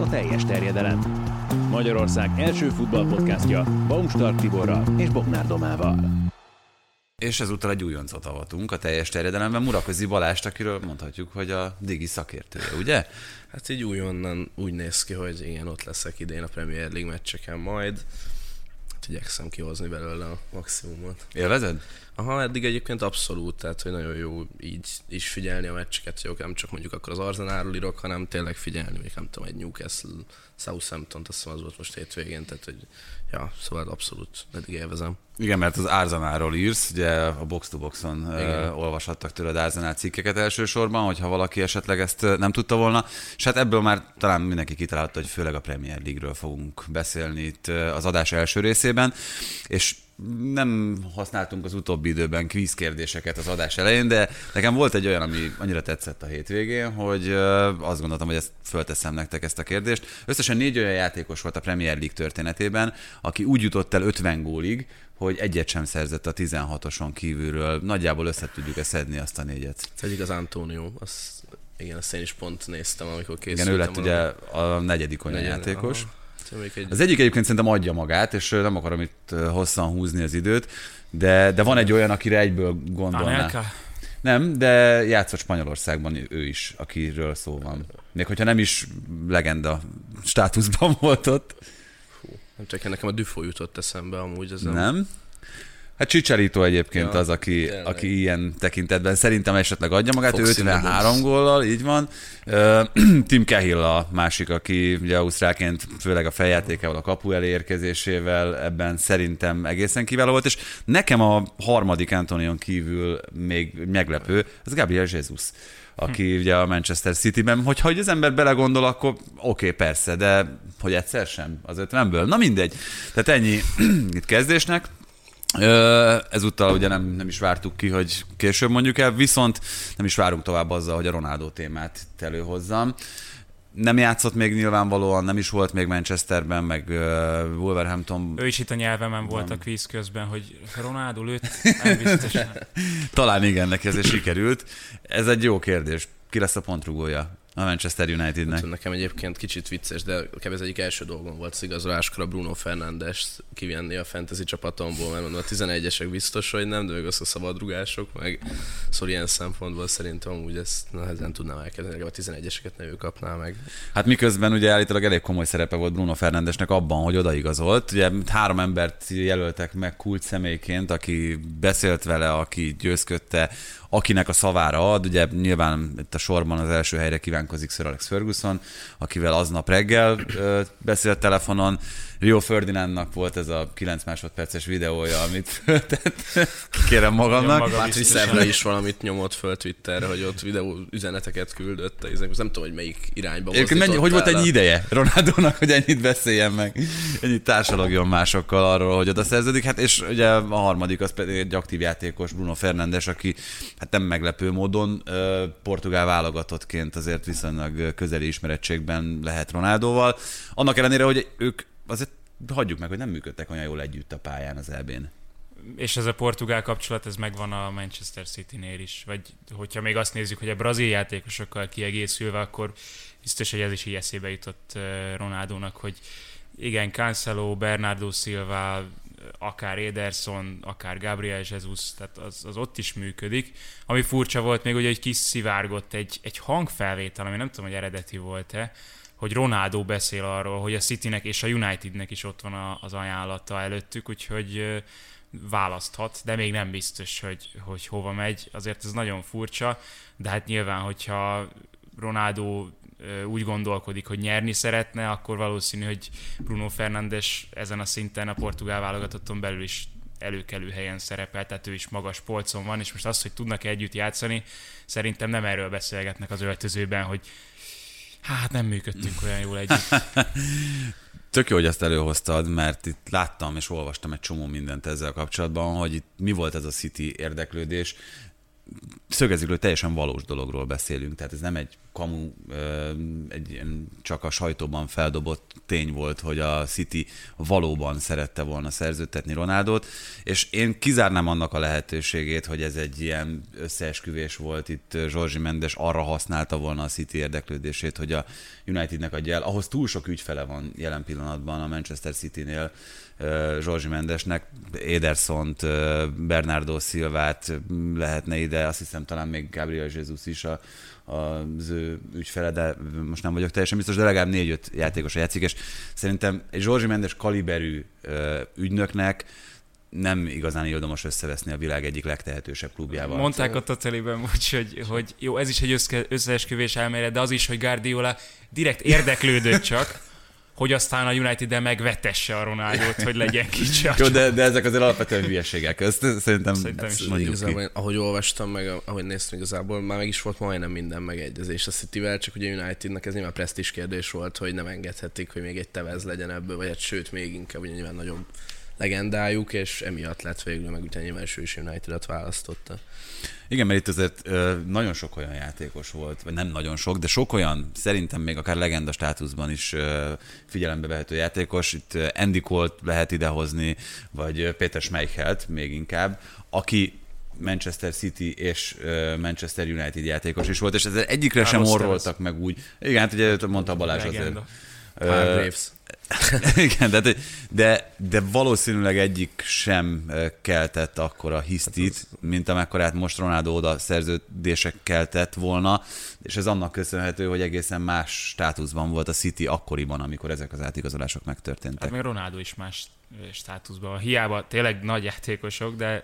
a teljes terjedelem. Magyarország első futballpodcastja Baumstark Tiborral és Bognár Domával. És ezúttal egy újoncot avatunk a teljes terjedelemben, Muraközi Balást, akiről mondhatjuk, hogy a Digi szakértője, ugye? Hát így újonnan úgy néz ki, hogy igen, ott leszek idén a Premier League meccseken majd. Hát igyekszem kihozni belőle a maximumot. Élvezed? Aha, eddig egyébként abszolút, tehát hogy nagyon jó így is figyelni a meccseket, hogy nem csak mondjuk akkor az Arsenalról írok, hanem tényleg figyelni, még nem tudom, egy Newcastle, Southampton, azt hiszem az volt most hétvégén, tehát hogy ja, szóval abszolút eddig élvezem. Igen, mert az Arsenalról írsz, ugye a Box to Boxon olvashattak tőled Arsenal cikkeket elsősorban, hogyha valaki esetleg ezt nem tudta volna, és hát ebből már talán mindenki kitalálta, hogy főleg a Premier League-ről fogunk beszélni itt az adás első részében, és nem használtunk az utóbbi időben kvíz kérdéseket az adás elején, de nekem volt egy olyan, ami annyira tetszett a hétvégén, hogy azt gondoltam, hogy ezt fölteszem nektek ezt a kérdést. Összesen 4 olyan játékos volt a Premier League történetében, aki úgy jutott el 50 gólig, hogy egyet sem szerzett a 16-oson kívülről. Nagyjából össze tudjuk szedni azt a 4-et. Ez egyik az Antonio, igen, azt én is pont néztem, amikor készültem. Igen, ő lett ugye a 4. olyan játékos. Aha. Az egyik egyébként szerintem adja magát, és nem akarom itt hosszan húzni az időt, de van egy olyan, akire egyből gondolná. Anelka? Nem, de játszott Spanyolországban ő is, akiről szó van. Még hogyha nem is legenda státuszban volt ott. Nem csak nekem a Dufour jutott eszembe amúgy. Nem? Hát Chicharito egyébként az, aki ilyen tekintetben szerintem esetleg adja magát, ő 53 góllal, így van. Tim Cahill a másik, aki ugye ausztrálként főleg a feljátékával, a kapu elé érkezésével ebben szerintem egészen kiváló volt, és nekem a harmadik Antonion kívül még meglepő, az Gabriel Jesus, aki ugye a Manchester Cityben, hogyha az ember belegondol, akkor oké, persze, de hogy egyszer sem az 50-ből. Na mindegy. Tehát ennyi itt kezdésnek. Ezúttal ugye nem is vártuk ki, hogy később mondjuk el, viszont nem is várunk tovább azzal, hogy a Ronaldo témát itt előhozzam. Nem játszott még nyilvánvalóan, nem is volt még Manchesterben, meg Wolverhampton. Ő is itt a nyelvemen volt a kvíz közben, hogy Ronaldo lőtt, nem biztos. Talán igen, neki ezért sikerült. Ez egy jó kérdés. Ki lesz a pontrugója a Manchester Unitednek? Nekem egyébként kicsit vicces, de kb. Az egyik első dolgom volt az igazoláskor a Bruno Fernandes kivenni a fantasy csapatomból, mert mondom, a 11-esek biztos, hogy nem, de még az a szabadrugások, meg szóval ilyen szempontból szerintem amúgy ezt nehezen tudnám elkezdeni, legalább a 11-eseket ne ő kapná meg. Hát miközben ugye állítólag elég komoly szerepe volt Bruno Fernandesnek abban, hogy odaigazolt. Ugye 3 embert jelöltek meg kult személyként, aki beszélt vele, aki győzködte, akinek a szavára ad, ugye nyilván itt a sorban az első helyre kívánkozik Sir Alex Ferguson, akivel aznap reggel beszélt telefonon. Rio Ferdinandnak volt ez a 9 másodperces videója, amit föltett. Kérem magamnak. Patrice is valamit nyomott föl Twitterre, hogy ott videó üzeneteket küldött. Nem tudom, hogy melyik irányba mozdítottál. Hogy volt ennyi ideje Ronaldónak, hogy ennyit beszéljen meg, ennyit társalogjon másokkal arról, hogy oda szerződik. Hát és ugye a harmadik az pedig egy aktív játékos, Bruno Fernandes, aki hát nem meglepő módon portugál válogatottként azért viszonylag közeli ismerettségben lehet Ronaldóval. Annak ellenére, hogy ők azért hagyjuk meg, hogy nem működtek olyan jól együtt a pályán az EB-n. És ez a portugál kapcsolat, ez megvan a Manchester City-nél is. Vagy hogyha még azt nézzük, hogy a brazil játékosokkal kiegészülve, akkor biztos, hogy ez is így eszébe jutott Ronaldónak, hogy igen, Cancelo, Bernardo Silva, akár Ederson, akár Gabriel Jesus, tehát az ott is működik. Ami furcsa volt még, hogy kiszivárgott egy hangfelvétel, ami nem tudom, hogy eredeti volt-e, hogy Ronaldo beszél arról, hogy a Citynek és a Unitednek is ott van az ajánlata előttük, úgyhogy választhat, de még nem biztos, hogy hova megy. Azért ez nagyon furcsa, de hát nyilván, hogyha Ronaldo úgy gondolkodik, hogy nyerni szeretne, akkor valószínű, hogy Bruno Fernandes ezen a szinten a portugál válogatotton belül is előkelő helyen szerepel, tehát ő is magas polcon van, és most azt, hogy tudnak együtt játszani, szerintem nem erről beszélgetnek az öltözőben, hogy hát nem működtünk olyan jól együtt. Tök jó, hogy ezt előhoztad, mert itt láttam és olvastam egy csomó mindent ezzel kapcsolatban, hogy itt mi volt ez a City érdeklődés. szögezzük, hogy teljesen valós dologról beszélünk, tehát ez nem egy kamu, csak a sajtóban feldobott tény volt, hogy a City valóban szerette volna szerződtetni Ronaldót, és én kizárnám annak a lehetőségét, hogy ez egy ilyen összeesküvés volt itt, Jorge Mendes arra használta volna a City érdeklődését, hogy a Unitednek adja el. Ahhoz túl sok ügyfele van jelen pillanatban a Manchester Citynél, Jorge Mendesnek, Edersont, Bernardo Silvát lehetne ide, azt hiszem talán még Gabriel Jesus is az ő ügyfele, de most nem vagyok teljesen biztos, de legalább 4-5 játékos játszik, és szerintem egy Jorge Mendes kaliberű ügynöknek nem igazán ildomos összeveszni a világ egyik legtehetősebb klubjával. Mondták ott a teliben, hogy jó, ez is egy összeesküvés elmélet, de az is, hogy Guardiola direkt érdeklődött csak, hogy aztán a United-del megvetesse a Ronaldót, hogy legyen kicsi. Jó, de ezek azért alapvetően hülyeségek. Ezt szerintem is. Igazából, ahogy olvastam, meg ahogy néztem igazából, már meg is volt majdnem minden megegyezés a Cityvel, csak ugye a Unitednek ez nyilván presztízs kérdés volt, hogy nem engedhetik, hogy még egy Tevez legyen ebből, vagy hát sőt, még inkább ugye nyilván nagyobb legendájuk, és emiatt lett végül, meg utána nyilván ő is United-et választotta. Igen, mert itt azért nagyon sok olyan játékos volt, vagy nem nagyon sok, de sok olyan, szerintem még akár legenda státuszban is figyelembe vehető játékos. Itt Andy Cole-t lehet idehozni, vagy Peter Schmeichelt még inkább, aki Manchester City és Manchester United játékos is volt, és ezzel egyikre sem orroltak meg úgy. Igen, hát ugye mondta Balázs azért. Graves. Igen, de valószínűleg egyik sem keltett akkora hisztit, mint amekkorát most Ronaldo oda szerződések keltett volna, és ez annak köszönhető, hogy egészen más státuszban volt a City akkoriban, amikor ezek az átigazolások megtörténtek. Hát meg Ronaldo is más státuszban van. Hiába tényleg nagy játékosok, de...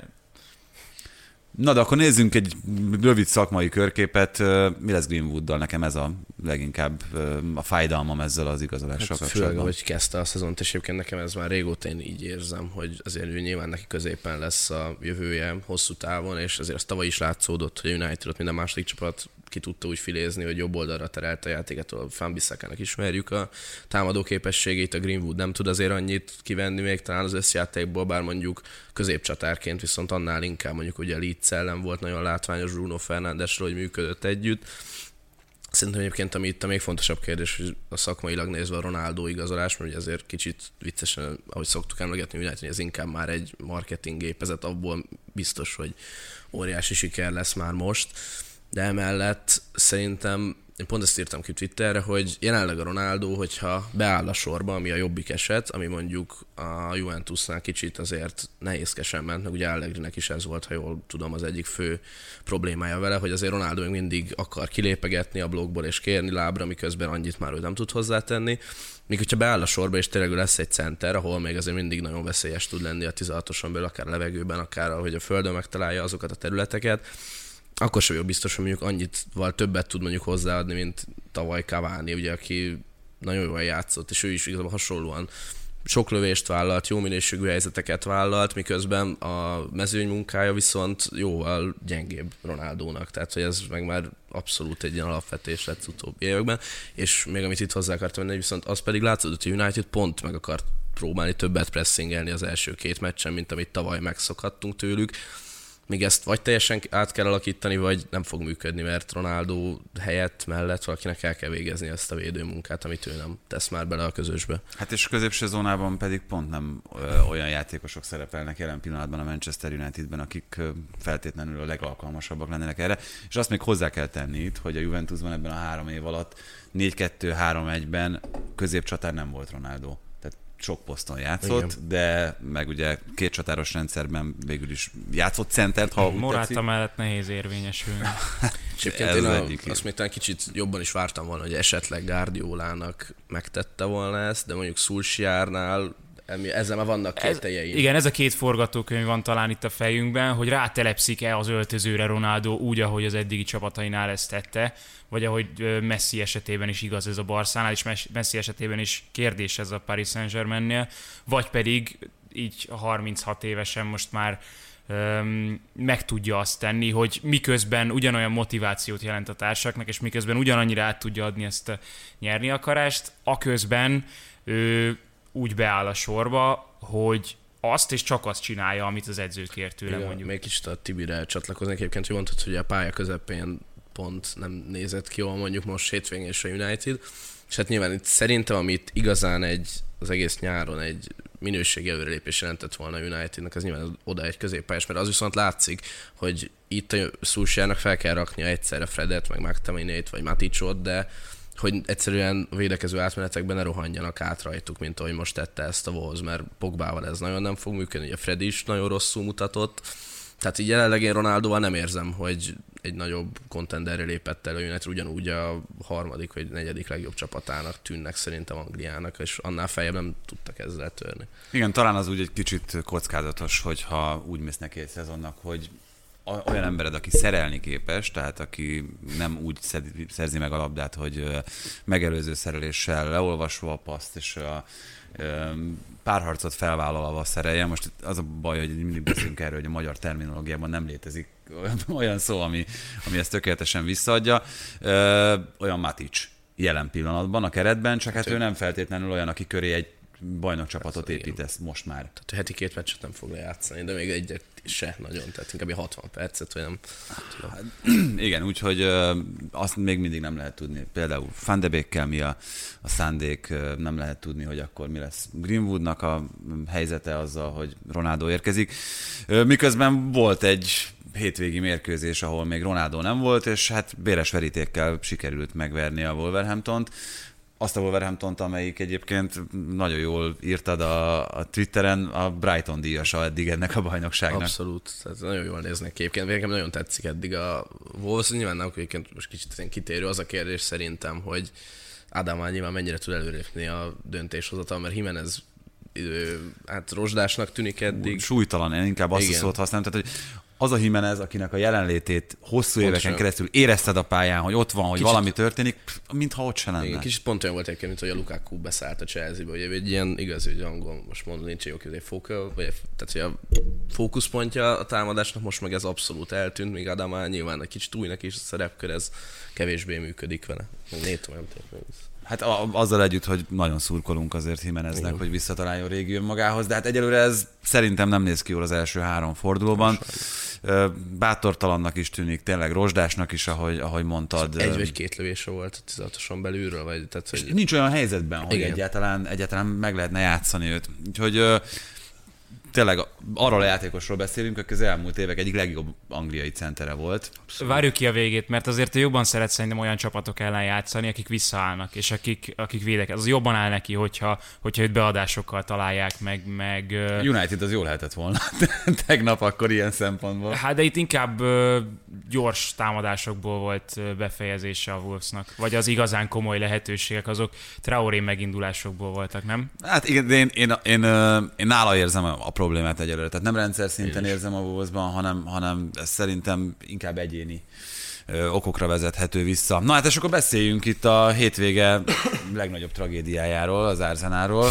Na, de akkor nézzünk egy rövid szakmai körképet. Mi lesz Greenwooddal? Nekem ez a leginkább a fájdalmam ezzel az igazolással kapcsolatban. Főleg, hogy kezdte a szezont, és egyébként nekem ez már régóta én így érzem, hogy azért ő nyilván neki középen lesz a jövője hosszú távon, és azért az tavaly is látszódott, hogy a United-ot minden második csapat ki tudta úgy filézni, hogy jobb oldalra terelte a játéket, a Wan-Bissakának ismerjük a támadó képességét, a Greenwood nem tud azért annyit kivenni még talán az összjátékból, bár mondjuk középcsatárként viszont annál inkább mondjuk ugye Leeds ellen volt nagyon látványos Bruno Fernandesről, hogy működött együtt. Szerintem egyébként, ami itt a még fontosabb kérdés, hogy a szakmailag nézve a Ronaldo igazolás, mert ugye azért kicsit viccesen, ahogy szoktuk emlegetni, hogy ez inkább már egy marketing gépezet, abból biztos, hogy óriási siker lesz már most. De emellett szerintem, én pont ezt írtam ki Twitterre, hogy jelenleg a Ronaldo, hogyha beáll a sorba, ami a jobbik eset, ami mondjuk a Juventusnál kicsit azért nehézkesen ment, meg ugye Allegrinek is ez volt, ha jól tudom, az egyik fő problémája vele, hogy azért Ronaldo még mindig akar kilépegetni a blokkból és kérni lábra, miközben annyit már ő nem tud hozzátenni. Míg hogyha beáll a sorba, és tényleg lesz egy center, ahol még azért mindig nagyon veszélyes tud lenni a 16-oson belül, akár a levegőben, akár ahogy a földön megtalálja azokat a területeket, akkor sem vagyok biztos, hogy mondjuk annyit többet tud mondjuk hozzáadni, mint tavaly Cavani, ugye, aki nagyon jól játszott, és ő is igazából hasonlóan sok lövést vállalt, jó minőségű helyzeteket vállalt, miközben a mezőny munkája viszont jóval gyengébb Ronaldónak, tehát hogy ez meg már abszolút egy ilyen alapvetés lett utóbbi években, és még amit itt hozzá akartam menni, viszont az pedig látszott, hogy United pont meg akart próbálni többet pressingelni az első két meccsen, mint amit tavaly megszokhattunk tőlük. Még ezt vagy teljesen át kell alakítani, vagy nem fog működni, mert Ronaldo helyett mellett valakinek el kell végezni ezt a védőmunkát, amit ő nem tesz már bele a közösbe. Hát és a középső zónában pedig pont nem olyan játékosok szerepelnek jelen pillanatban a Manchester Unitedben, akik feltétlenül a legalkalmasabbak lennének erre. És azt még hozzá kell tenni itt, hogy a Juventusban ebben a 3 év alatt 4-2-3-1-ben középcsatár nem volt Ronaldo. Sok poszton játszott, igen. De meg ugye két csatáros rendszerben végül is játszott centert, ha úgy Morata tetszik. mellett nehéz érvényesülni. Azt még talán kicsit jobban is vártam volna, hogy esetleg Guardiolának megtette volna ezt, de mondjuk Solskjaernál ezzel már vannak kételjeim. Igen, ez a két forgatókönyv van talán itt a fejünkben, hogy rátelepszik-e az öltözőre Ronaldo úgy, ahogy az eddigi csapatainál ezt tette, vagy ahogy Messi esetében is igaz ez a Barszánál, és Messi esetében is kérdés ez a Paris Saint-Germainnél, vagy pedig így 36 évesen most már meg tudja azt tenni, hogy miközben ugyanolyan motivációt jelent a társaknak, és miközben ugyanannyira át tudja adni ezt a nyerni akarást, aközben ő úgy beáll a sorba, hogy azt és csak azt csinálja, amit az edző kér tőle, igen, mondjuk. még kicsit a Tibire csatlakozni egyébként, hogy mondtad, hogy a pálya közepén pont nem nézett ki jól mondjuk most hétvégén és a United, és hát nyilván itt szerintem, amit igazán az egész nyáron egy minőségi előrelépés jelentett volna a Unitednak, az nyilván oda egy középpályás, mert az viszont látszik, hogy itt a Solskjaernek fel kell raknia egyszerre Fredet, meg McTominayt, vagy Maticot, de hogy egyszerűen védekező átmenetekben ne rohanjanak át rajtuk, mint ahogy most tette ezt a Wolves, mert Pogbával ez nagyon nem fog működni, a Fred is nagyon rosszul mutatott. Tehát így jelenleg én Ronaldóval nem érzem, hogy egy nagyobb contenderre lépett el a United, ugyanúgy a harmadik vagy negyedik legjobb csapatának tűnnek szerintem Angliának, és annál feljebb nem tudtak ezzel törni. Igen, talán az úgy egy kicsit kockázatos, hogyha úgy mész neki egy szezonnak, hogy olyan embered, aki szerelni képes, tehát aki nem úgy szerzi meg a labdát, hogy megelőző szereléssel leolvasva a paszt, és a párharcot felvállalva szerelje. Most az a baj, hogy mindig beszélünk erről, hogy a magyar terminológiában nem létezik olyan szó, ami ezt tökéletesen visszaadja. Olyan Matic jelen pillanatban a keretben, csak hát ő nem feltétlenül olyan, aki köré egy bajnokcsapatot építesz most már. Tehát heti 2 meccset nem fog lejátszani, de még egyet se nagyon, tehát inkább 60 percet, vagy nem tudom. Hát, igen, úgyhogy azt még mindig nem lehet tudni. Például Van de Beekkel mi a szándék, nem lehet tudni, hogy akkor mi lesz Greenwoodnak a helyzete azzal, hogy Ronaldo érkezik. Miközben volt egy hétvégi mérkőzés, ahol még Ronaldo nem volt, és hát véres verítékkel sikerült megverni a Wolverhamptont. Azt a Wolverhamptont, amelyik egyébként nagyon jól írtad a Twitteren, a Brighton díjasa eddig ennek a bajnokságnak. Abszolút, tehát nagyon jól néznek ki. Egyébként nekem nagyon tetszik eddig a Wolves, nyilván nem, egyébként most kicsit kitérő az a kérdés szerintem, hogy Adama nyilván mennyire tud előrépni a döntéshozatal, mert Jimenez hát rozsdásnak tűnik eddig. Súlytalan, én inkább azt a szót használom, tehát hogy az a Jimenez, akinek a jelenlétét hosszú éveken keresztül érezted a pályán, hogy ott van, hogy kicsit, valami történik, mintha ott se lenne. Igen, kicsit pont olyan volt egyébként, mint hogy a Lukaku beszállt a Chelsea-be, hogy egy ilyen igazi, hogy angol, most mondom, nincs egy jó focal, tehát hogy a fókuszpontja a támadásnak most meg ez abszolút eltűnt, míg Adama nyilván egy kicsit újnak is a szerepkör, ez kevésbé működik vele. Négy olyan történik. Hát azzal együtt, hogy nagyon szurkolunk azért Jimeneznek, hogy visszataláljon régi önmagához, de hát egyelőre ez szerintem nem néz ki jól az első 3 fordulóban. Bátortalannak is tűnik, tényleg rozsdásnak is, ahogy mondtad. Egy vagy 2 lövése volt 16-oson belülről, vagy tehát, hogy... Nincs olyan helyzetben, hogy egyáltalán meg lehetne játszani őt. Úgyhogy tényleg arról a játékosról beszélünk, aki az elmúlt évek egyik legjobb angliai centere volt. Várjuk ki a végét, mert azért jobban szeret szerintem olyan csapatok ellen játszani, akik visszaállnak, és akik védekeznek. Az jobban áll neki, hogyha őt beadásokkal találják meg... United az jól lehetett volna tegnap akkor ilyen szempontból. Hát de itt inkább gyors támadásokból volt befejezése a Wolvesnak. Vagy az igazán komoly lehetőségek, azok Traoré megindulásokból voltak, nem? Hát igen, de én nála érzem a problémát egyelőre. Tehát nem rendszer szinten érzem a Wolvesban, hanem ez szerintem inkább egyéni okokra vezethető vissza. Na hát és akkor beszéljünk itt a hétvége legnagyobb tragédiájáról, az Arsenalról.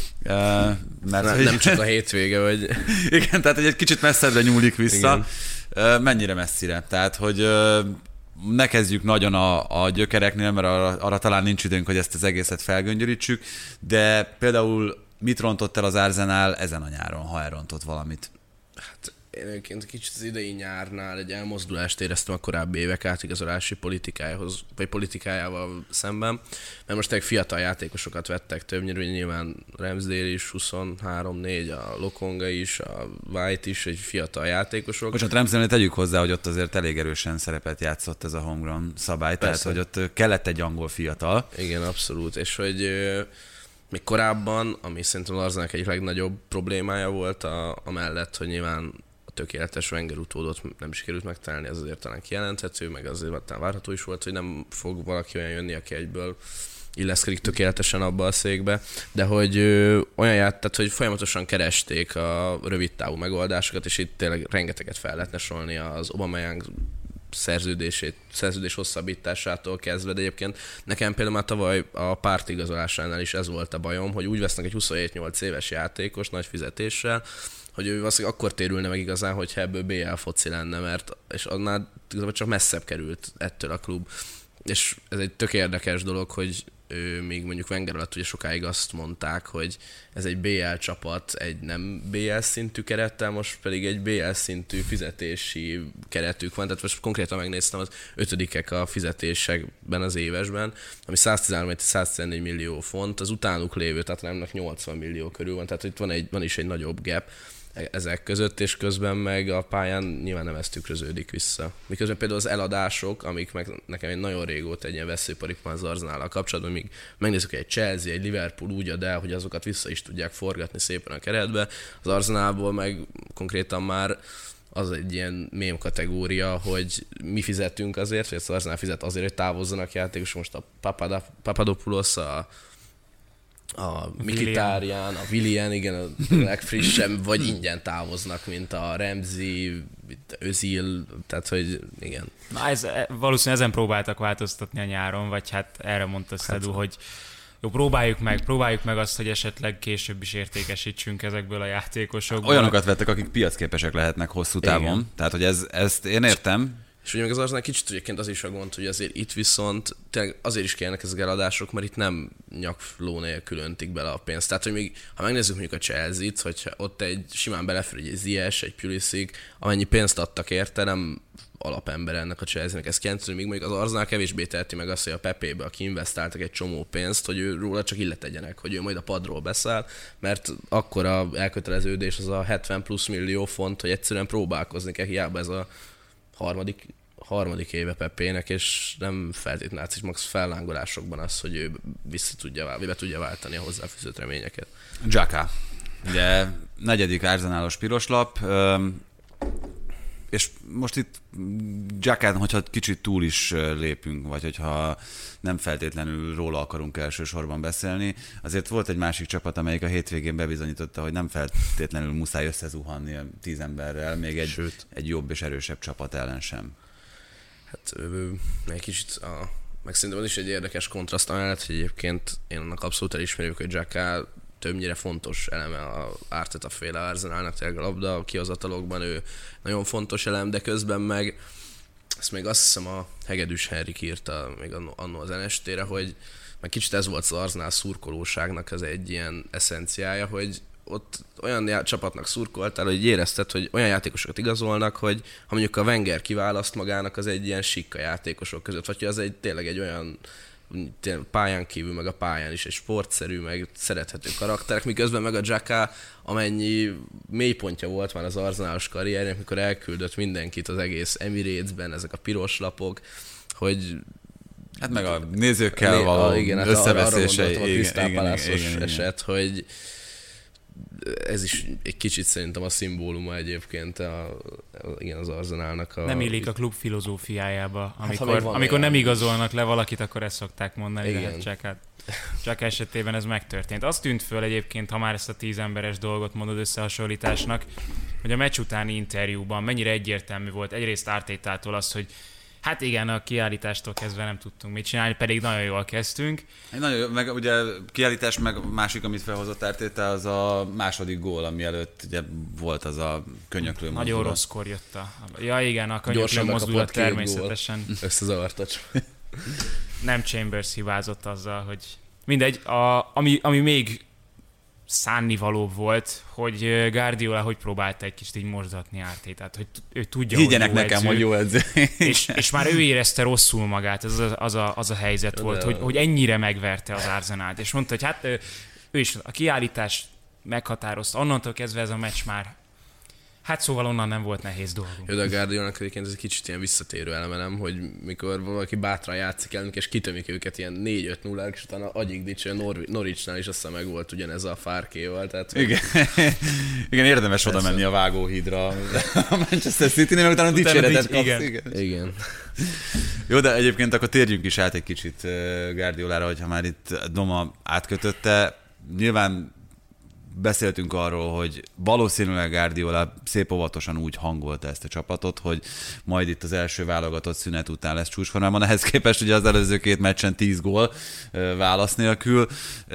Mert nem csak a hétvége, vagy... Igen, tehát egy kicsit messzebbre nyúlik vissza. Igen. Mennyire messzire? Tehát, hogy ne kezdjük nagyon a gyökereknél, mert arra talán nincs időnk, hogy ezt az egészet felgöngyörítsük, de például mit rontott el az Arsenal ezen a nyáron, ha elrontott valamit? Hát én egyébként kicsit az idei nyárnál egy elmozdulást éreztem a korábbi évek átigazolási politikájával szemben, mert most egy fiatal játékosokat vettek többnyire, nyilván Ramsdale is 23-4, a Lokonga is, a White is, egy fiatal játékosok. Bocsánat, Ramsdale-nél tegyük hozzá, hogy ott azért elég erősen szerepet játszott ez a homegrown szabály, persze. Tehát hogy ott kellett egy angol fiatal. Igen, abszolút, és hogy még korábban, ami szerintem az Arsenalnak egyik legnagyobb problémája volt, amellett, hogy nyilván a tökéletes Wenger utódot nem is került megtalálni, ez azért talán kijelenthető, meg azért talán várható is volt, hogy nem fog valaki olyan jönni, aki egyből illeszkedik tökéletesen abba a székbe, de hogy tehát hogy folyamatosan keresték a rövid távú megoldásokat, és itt tényleg rengeteget fel lehetne sorolni az Aubameyang szerződés hosszabbításától kezdve, de egyébként nekem például már tavaly a Partey igazolásánál is ez volt a bajom, hogy úgy vesznek egy 27-8 éves játékos nagy fizetéssel, hogy ő valószínűleg akkor térülne meg igazán, hogyha ebből BL foci lenne, mert és annál csak messzebb került ettől a klub. És ez egy tök érdekes dolog, hogy ő még mondjuk Wenger alatt ugye sokáig azt mondták, hogy ez egy BL csapat, egy nem BL szintű kerettel, most pedig egy BL szintű fizetési keretük van, tehát most konkrétan megnéztem, az 5. a fizetésekben az évesben, ami 113-114 millió font, az utánuk lévő, tehát nemnek 80 millió körül van, tehát itt van is egy nagyobb gap ezek között, és közben meg a pályán nyilván nem ez tükröződik vissza. Miközben például az eladások, amik meg nekem egy nagyon régóta egy ilyen veszőparik van az Arsenállal kapcsolatban, míg megnézzük, egy Chelsea, egy Liverpool úgy ad el, hogy azokat vissza is tudják forgatni szépen a keretbe, az Arsenalból meg konkrétan már az egy ilyen mém kategória, hogy mi fizetünk azért, vagy az Arsenal fizet azért, hogy távozzanak játékosok, most a Papadopoulos, a Mkhitaryan, a Willian, igen, a legfrissebb, vagy ingyen távoznak, mint a Ramsey, Özil, tehát hogy igen. Na valószínűleg ezen próbáltak változtatni a nyáron, vagy hát erre mondta Szedú, hogy jó, próbáljuk meg azt, hogy esetleg később is értékesítsünk ezekből a játékosokból. Olyanokat vettek, akik piacképesek lehetnek hosszú távon. Igen. Tehát, hogy ezt én értem. És ugye meg az Arsenal kicsit egyébként az is a gond, hogy azért itt viszont tényleg azért is kellnek ezek eladások, mert itt nem nyakló nélkül öntik bele a pénzt. Tehát, hogy még, ha megnézzük mondjuk a Chelsea-t, hogyha ott egy simán belefér egy Ziyech, egy Pulisic, amennyi pénzt adtak érte, nem alapember ennek a Chelsea-nek. Ez kijelenti, hogy még mondjuk az Arsenal kevésbé teheti meg azt, hogy a Pepébe, aki investáltak egy csomó pénzt, hogy ő róla csak illetegyenek, hogy ő majd a padról beszáll, mert akkora elköteleződés az a 70 plusz millió font, hogy egyszerűen próbálkozni kell, hiába ez a harmadik éve Pepének, és nem feltétlenül látszik max fellángolásokban az, hogy ő be tudja váltani a hozzáfűzött reményeket. Xhaka. Ugye 4. Arsenalos piroslap, és most itt Xhakán, hogyha kicsit túl is lépünk, vagy hogyha nem feltétlenül róla akarunk elsősorban beszélni, azért volt egy másik csapat, amelyik a hétvégén bebizonyította, hogy nem feltétlenül muszáj összezuhanni 10 emberrel, még egy jobb és erősebb csapat ellen sem. Hát egy kicsit, meg szerintem az is egy érdekes kontraszt, amellett, hogy egyébként én annak abszolút elismerjük, hogy Xhaka többnyire fontos eleme a Arteta féle Arsenalnak, tényleg a labda kihozatalokban ő nagyon fontos elem, de közben meg ezt még azt hiszem a Hegedűs Henrik írta még annó az NST-re, hogy meg kicsit ez volt az Arsenal szurkolóságnak az egy ilyen eszenciája, hogy ott olyan csapatnak szurkoltál, hogy érezted, hogy olyan játékosokat igazolnak, hogy ha mondjuk a Wenger kiválaszt magának, az egy ilyen sikka játékosok között, vagy az tényleg egy olyan pályán kívül, meg a pályán is egy sportszerű, meg szerethető karakterek, miközben meg a Xhaka, amennyi mélypontja volt már az Arsenalos karriernek, mikor elküldött mindenkit az egész Emirates-ben, ezek a piros lapok, hogy hát meg a nézőkkel való összeveszése. A Crystal Palace-os eset, hogy ez is egy kicsit szerintem a szimbóluma egyébként az Arsenalnak. Nem illik a klub filozófiájába. Amikor nem igazolnak le valakit, akkor ezt szokták mondani. Igen. Xhaka esetében ez megtörtént. Azt tűnt föl egyébként, ha már ezt a 10 emberes dolgot mondod összehasonlításnak, hogy a meccs utáni interjúban mennyire egyértelmű volt egyrészt Artetától az, hogy hát igen, a kiállítástól kezdve nem tudtunk mit csinálni, pedig nagyon jól kezdtünk. Nagyon jó, meg ugye kiállítás, meg másik, amit felhozott Arteta, az a második gól, ami előtt ugye volt az a könyöklő mozdulat. Nagyon rosszkor jött ja igen, a könyöklő mozdulat természetesen. Összezavartacs. Nem Chambers hibázott azzal, hogy mindegy, ami még szánnivalóbb volt, hogy Guardiola hogy próbálta egy kicsit így mozdatni Artetát, hogy ő tudja, higgyenek hogy nekem, hogy jó edző. És már ő érezte rosszul magát, ez az a helyzet volt, hogy ennyire megverte az Arsenalt, és mondta, hogy hát ő is a kiállítás meghatározta, onnantól kezdve ez a meccs már, hát szóval onnan nem volt nehéz dolgunk. Jó, de a Guardiolnak egyébként ez egy kicsit ilyen visszatérő elemelem, hogy mikor valaki bátran játszik elünk, és kitömik őket ilyen 4-5-0-ák, és utána agyig dicső, Norwichnál is aztán meg volt ugyanez a Fárkéval. Tehát, igen. Igen, érdemes oda menni a vágóhídra a Manchester City-nél, mert utána dicséretet kapsz. Igen. Jó, de egyébként akkor térjünk is át egy kicsit Guardiolára, hogyha már itt Doma átkötötte. Nyilván beszéltünk arról, hogy valószínűleg Guardiola szép óvatosan úgy hangolta ezt a csapatot, hogy majd itt az első válogatott szünet után lesz csúcsformában. Ehhez képest ugye az előző 2 meccsen 10 gól válasz nélkül.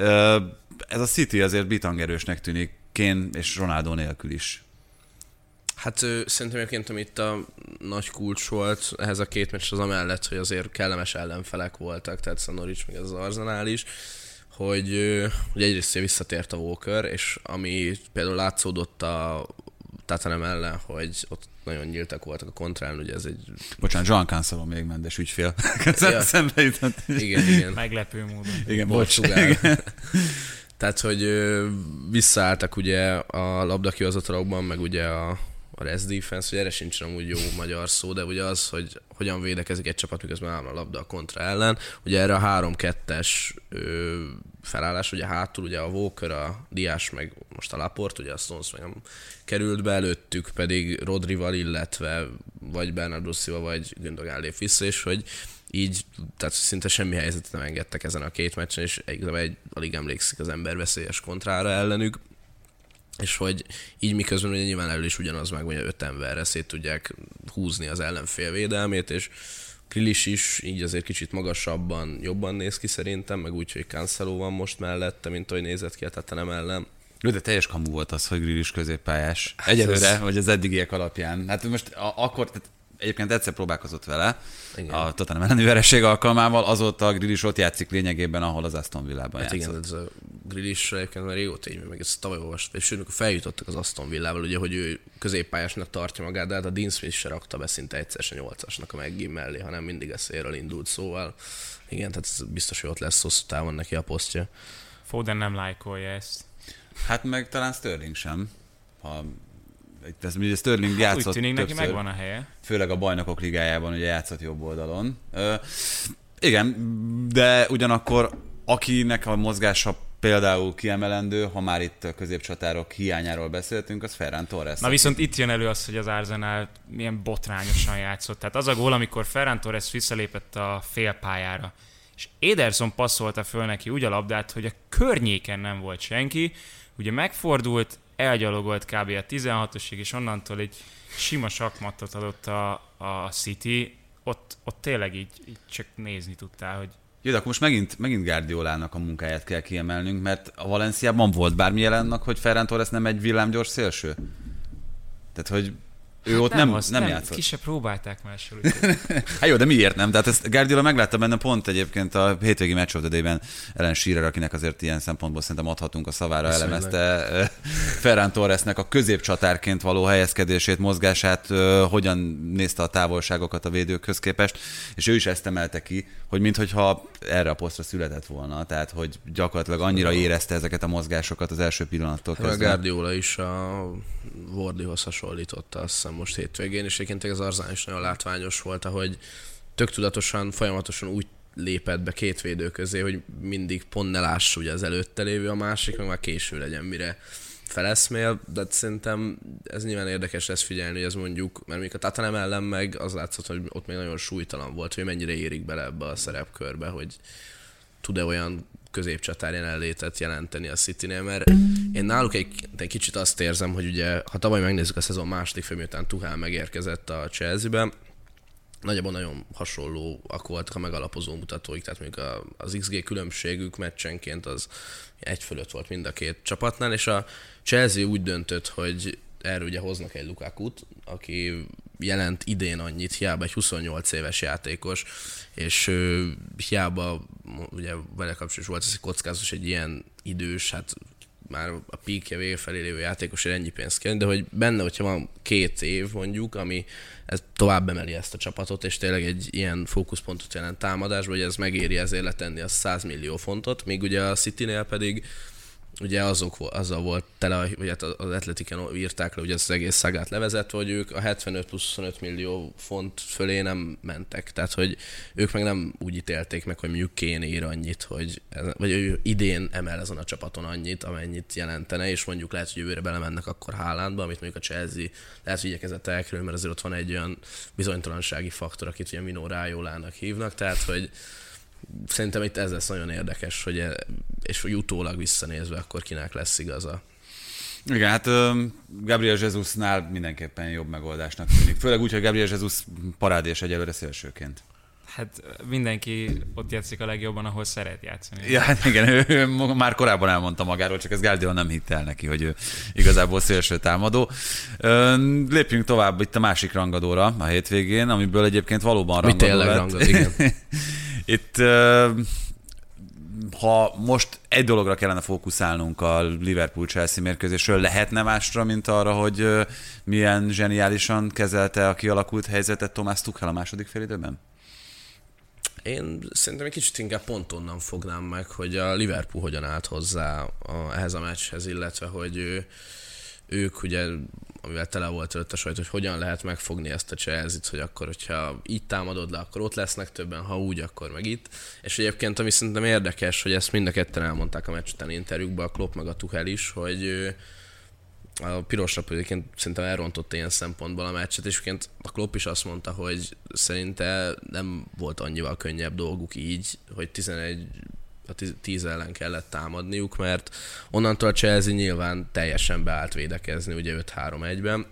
Ez a City azért bitangerősnek tűnik, Kane és Ronaldo nélkül is. Hát szerintem egyébként, amit a nagy kulcs volt ehhez a két meccs az amellett, hogy azért kellemes ellenfelek voltak, tehát a Norwich meg az Arsenal is, hogy egyrészt visszatért a Walker, és ami például látszódott a Tottenham ellen, hogy ott nagyon nyíltak voltak a kontrán, ugye ez egy... Bocsánat, Joan Cancelo még mendes ügyfél. Ja. Szembe jutott. Igen. Meglepő módon. Igen, Portugál. Tehát, hogy visszaálltak ugye a labdakihozatalokban, meg ugye a rest defense, hogy erre sincs amúgy jó magyar szó, de ugye az, hogy hogyan védekezik egy csapat, miközben áll a labda a kontra ellen. Ugye erre a 3-2-es felállás, ugye hátul, ugye a Walker, a Dias, meg most a Laporte, ugye a Stones meg nem került be, előttük pedig Rodrival, illetve vagy Bernardo Silva, vagy Gündogan lép vissza, és hogy így, tehát szinte semmi helyzetet nem engedtek ezen a két meccsen, és alig emlékszik az ember veszélyes kontrára ellenük. És hogy így miközben ugye nyilván elő is ugyanaz meg, hogy 5 emberre szét tudják húzni az ellenfél védelmét, és Grealish is így azért kicsit magasabban, jobban néz ki szerintem, meg úgy, hogy Cancelo van most mellette, mint ahogy nézett ki a Tottenham ellen. De teljes kamu volt az, hogy Grealish középpályás. Egyelőre, vagy az eddigiek alapján. Hát most akkor, egyébként egyszer próbálkozott vele, igen. A Tottenham elleni vereség alkalmával, azóta a Grealish ott játszik lényegében, ahol az Aston Villában játszott. Igen, ez a Grealish egyébként már régóta így, meg ezt tavaly olvastam, és amikor feljutottak az Aston Villával, ugye, hogy ő középpályásnak tartja magát, de hát a Dean Smith se rakta be szinte egyszer se 8-asnak a McGinn mellé, hanem mindig a szélről indult, szóval igen, tehát ez biztos, hogy ott lesz hosszú távon neki a posztja. Foden nem lájkolja ezt. Hát meg talán Sterling sem. Ugye Sterling játszott úgy tűnik, többször, neki megvan a helye. Főleg a Bajnokok Ligájában ugye játszott jobb oldalon. Igen, de ugyanakkor akinek a mozgása például kiemelendő, ha már itt a középcsatárok hiányáról beszéltünk, az Ferran Torres. Na viszont itt jön elő az, hogy az Arsenal milyen botrányosan játszott. Tehát az a gól, amikor Ferran Torres visszalépett a félpályára, és Ederson passzolta föl neki úgy a labdát, hogy a környéken nem volt senki, ugye megfordult, elgyalogolt kb. A 16-osig, és onnantól egy sima sakmattot adott a City, ott tényleg így csak nézni tudtál, hogy... Jó, de akkor most megint Guardiolának a munkáját kell kiemelnünk, mert a Valenciában volt bármi jelennek, hogy Ferran Torres nem egy villámgyors szélső? Tehát, hogy ő ott nem játszott. Ki se próbálták máshol. Hát jó, de miért nem? Tehát ezt Guardiola meglátta benne pont egyébként a hétvégi Match of the Day-ben Ellen Shearer, akinek azért ilyen szempontból szerintem adhatunk a szavára, elemezte Ferran Torresnek a középcsatárként való helyezkedését, mozgását, hogyan nézte a távolságokat a védőkhöz képest, és ő is ezt emelte ki, hogy minthogyha erre a posztra született volna, tehát hogy gyakorlatilag annyira érezte ezeket a mozgásokat az első pillanattól kezdve. A Guardiola is a Wardyhoz hasonlította, azt hiszem most hétvégén, és egyébként az Arsenal is nagyon látványos volt, ahogy tök tudatosan, folyamatosan úgy lépett be két védő közé, hogy mindig pont ne láss ugye az előtte lévő, a másik meg már késő legyen, mire feleszmél, de szerintem ez nyilván érdekes lesz figyelni, hogy ez mondjuk, mert mondjuk a Tottenham ellen meg az látszott, hogy ott még nagyon súlytalan volt, hogy mennyire érik bele ebbe a szerepkörbe, hogy tud-e olyan középcsatár jelenlétet jelenteni a Citynél, mert én náluk egy kicsit azt érzem, hogy ugye, ha tavaly megnézzük a szezon második fél, miután Tuchel megérkezett a Chelsea-be, nagyjából nagyon hasonlóak voltak a megalapozó mutatóik, tehát mondjuk az XG különbségük meccsenként az 1 fölött volt mind a két csapatnál, és a Chelsea úgy döntött, hogy erről ugye hoznak egy Lukakut, aki jelent idén annyit, hiába egy 28 éves játékos, és hiába ugye vele kapcsolatos volt ez egy kockázatos, egy ilyen idős, hát már a peakje vége felé lévő játékosért ennyi pénzt kell, de hogy benne, hogyha van 2 év mondjuk, ami ez tovább emeli ezt a csapatot, és tényleg egy ilyen fókuszpontot jelent támadásba, hogy ez megéri ezért letenni a 100 millió fontot, míg ugye a Citynél pedig ugye azzal volt tele, vagy hát az Atletiken írták le, ugye az egész szágát levezetve, hogy ők a 75 plusz 25 millió font fölé nem mentek. Tehát, hogy ők meg nem úgy ítélték meg, hogy mondjuk Kane ér annyit, vagy ő idén emel ezen a csapaton annyit, amennyit jelentene, és mondjuk lehet, hogy jövőre belemennek akkor Haalandba, amit mondjuk a Chelsea lehet, hogy igyekezett elkerülni, mert azért ott van egy olyan bizonytalansági faktor, akit ugye Mino Raiolának hívnak, tehát, hogy szerintem itt ez lesz nagyon érdekes, és hogy utólag visszanézve, akkor kinek lesz igaza. Igen, hát Gabriel Jesusnál mindenképpen jobb megoldásnak tűnik. Főleg úgy, hogy Gabriel Jesus parádés egyelőre szélsőként. Hát mindenki ott játszik a legjobban, ahol szeret játszani. Ja, hát igen, ő már korábban elmondta magáról, csak ez Guardiola nem hitte el neki, hogy ő igazából szélső támadó. Lépjünk tovább itt a másik rangadóra a hétvégén, amiből egyébként valóban rangadó lett. Rangadó, igen. Itt ha most egy dologra kellene fókuszálnunk a Liverpool-Chelsea mérkőzésről, lehetne másra, mint arra, hogy milyen zseniálisan kezelte a kialakult helyzetet Thomas Tuchel a második félidőben? Én szerintem egy kicsit inkább pont onnan fognám meg, hogy a Liverpool hogyan állt hozzá ehhez a meccshez, illetve hogy ők ugye, amivel tele volt előtt a sajt, hogy hogyan lehet megfogni ezt a Chelsea-t, hogy akkor, hogyha így támadod le, akkor ott lesznek többen, ha úgy, akkor meg itt. És egyébként, ami szerintem érdekes, hogy ezt mind a ketten elmondták a meccs után interjúkban, a Klopp meg a Tuchel is, hogy a piros lapú egyébként szerintem elrontotta ilyen szempontból a meccset, és egyébként a Klopp is azt mondta, hogy szerinte nem volt annyival könnyebb dolguk így, hogy 10 ellen kellett támadniuk, mert onnantól a Chelsea nyilván teljesen beállt védekezni, ugye 5-3-1-ben,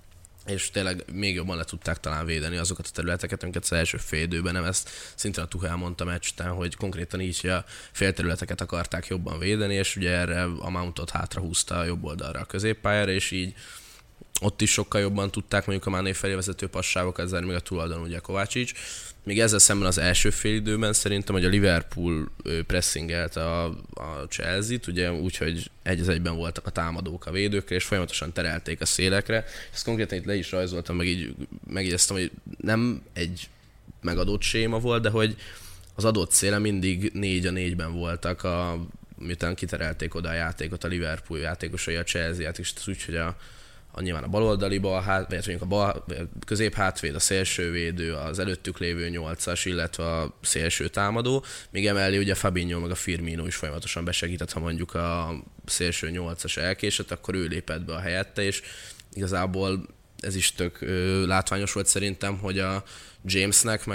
és tényleg még jobban le tudták talán védeni azokat a területeket, amiket az első fél időben, nem ezt szintén a Tuchel mondta meccs után, hogy konkrétan így, hogy a félterületeket akarták jobban védeni, és ugye erre a Mountot hátrahúzta a jobb oldalra a középpályára, és így ott is sokkal jobban tudták mondjuk a Mané felé vezető passágokat zárni, még a túloldalon ugye Kovácsics. Még ezzel szemben az első fél időben szerintem, hogy a Liverpool pressingelt a Chelsea-t, ugye úgy, hogy 1-1-ben voltak a támadók a védőkre, és folyamatosan terelték a szélekre. Ezt konkrétan itt le is rajzoltam, meg így megjegyeztem, hogy nem egy megadott séma volt, de hogy az adott széle mindig 4-4-ben voltak, miután kiterelték oda a játékot a Liverpool játékosai, a Chelsea játékos, úgyhogy nyilván a baloldali vagy mondjuk a közép hátvéd, a szélsővédő, az előttük lévő 8-as, illetve a szélső támadó, még emellé ugye Fabinho meg a Firmino is folyamatosan besegített, ha mondjuk a szélső 8-as elkésett, akkor ő lépett be a helyette, és igazából ez is tök látványos volt szerintem, hogy a Jamesnek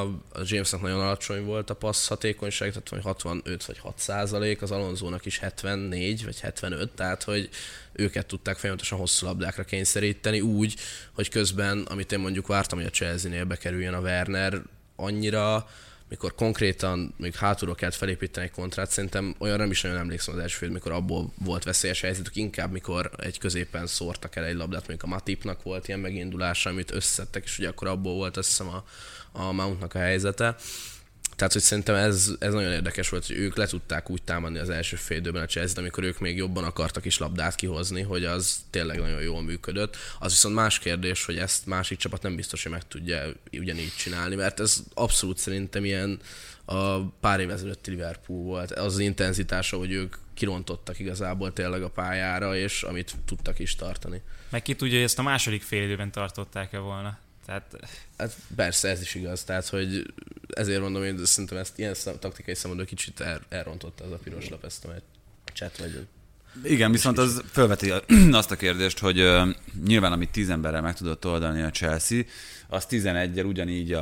nagyon alacsony volt a passz hatékonyság, tehát hogy 65 vagy 6%, az Alonzónak is 74 vagy 75, tehát hogy őket tudták folyamatosan hosszú labdákra kényszeríteni úgy, hogy közben, amit én mondjuk vártam, hogy a Chelsea-nél bekerüljön a Werner, annyira, mikor konkrétan mondjuk hátulról kellett felépíteni egy kontrát, szerintem olyan nem is nagyon emlékszem az első fél, mikor abból volt veszélyes helyzetük, inkább mikor egy középen szórtak el egy labdát, mondjuk a Matipnak volt ilyen megindulása, amit összeszedtek, és ugye akkor abból volt azt hiszem a Mountnak a helyzete. Tehát, hogy szerintem ez nagyon érdekes volt, hogy ők le tudták úgy támadni az első fél időben a Chelsea-t, amikor ők még jobban akartak is labdát kihozni, hogy az tényleg nagyon jól működött. Az viszont más kérdés, hogy ezt másik csapat nem biztos, hogy meg tudja ugyanígy csinálni, mert ez abszolút szerintem ilyen a pár év ezelőtti Liverpool volt. Az intenzitása, hogy ők kirontottak igazából tényleg a pályára, és amit tudtak is tartani. Meg ki tudja, hogy ezt a második fél időben tartották-e volna. Tehát... Hát persze, ez is igaz, tehát hogy ezért mondom, hogy szerintem ezt ilyen taktikai szempontból kicsit elrontotta az a piros lap ezt a meccset, vagy... Igen, viszont az felveti azt a kérdést, hogy nyilván amit 10 emberrel meg tudott oldani a Chelsea, az 11-el ugyanígy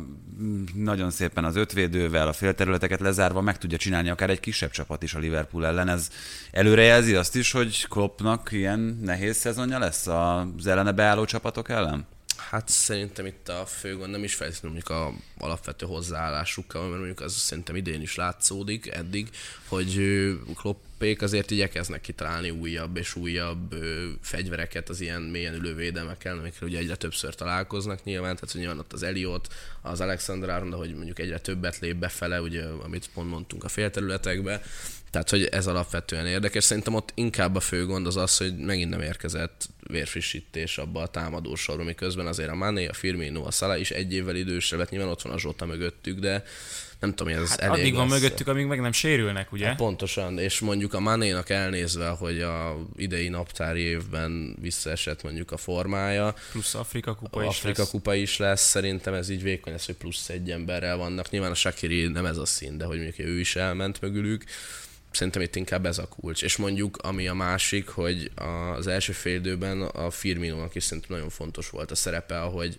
nagyon szépen az ötvédővel, a félterületeket lezárva meg tudja csinálni akár egy kisebb csapat is a Liverpool ellen. Ez előrejelzi azt is, hogy Kloppnak ilyen nehéz szezonja lesz az ellene beálló csapatok ellen? Hát szerintem itt a fő gond nem is feltétlenül mondjuk a alapvető hozzáállásukkal, mert mondjuk az szerintem idén is látszódik eddig, hogy Kloppék azért igyekeznek kitalálni újabb és újabb fegyvereket az ilyen mélyen ülő védelmekkel, amikkel ugye egyre többször találkoznak nyilván, tehát nyilván ott az Elliot, az Alexander-Arnold, de hogy mondjuk egyre többet lép befele, ugye, amit pont mondtunk a félterületekbe. Tehát, hogy ez alapvetően érdekes. Szerintem ott inkább a fő gond az, hogy megint nem érkezett vérfrissítés abba a támadósorba, miközben azért a Mané, a Firmino, a Salah is egy évvel idősebbet, nyilván ott van a Zsota mögöttük, de nem tudom, hogy ez hát elég addig van lesz. mögöttük, amíg meg nem sérülnek, ugye? Hát pontosan, és mondjuk a Manénak elnézve, hogy a idei naptári évben visszaesett mondjuk a formája. Plusz Afrika kupa is lesz, szerintem ez így vékony lesz, hogy plusz egy emberrel vannak. Nyilván a Shaqiri nem ez a szín, de hogy mondjuk ő is elment mögülük. Szerintem itt inkább ez a kulcs. És mondjuk, ami a másik, hogy az első fél időben a Firminónak is szerintem nagyon fontos volt a szerepe, ahogy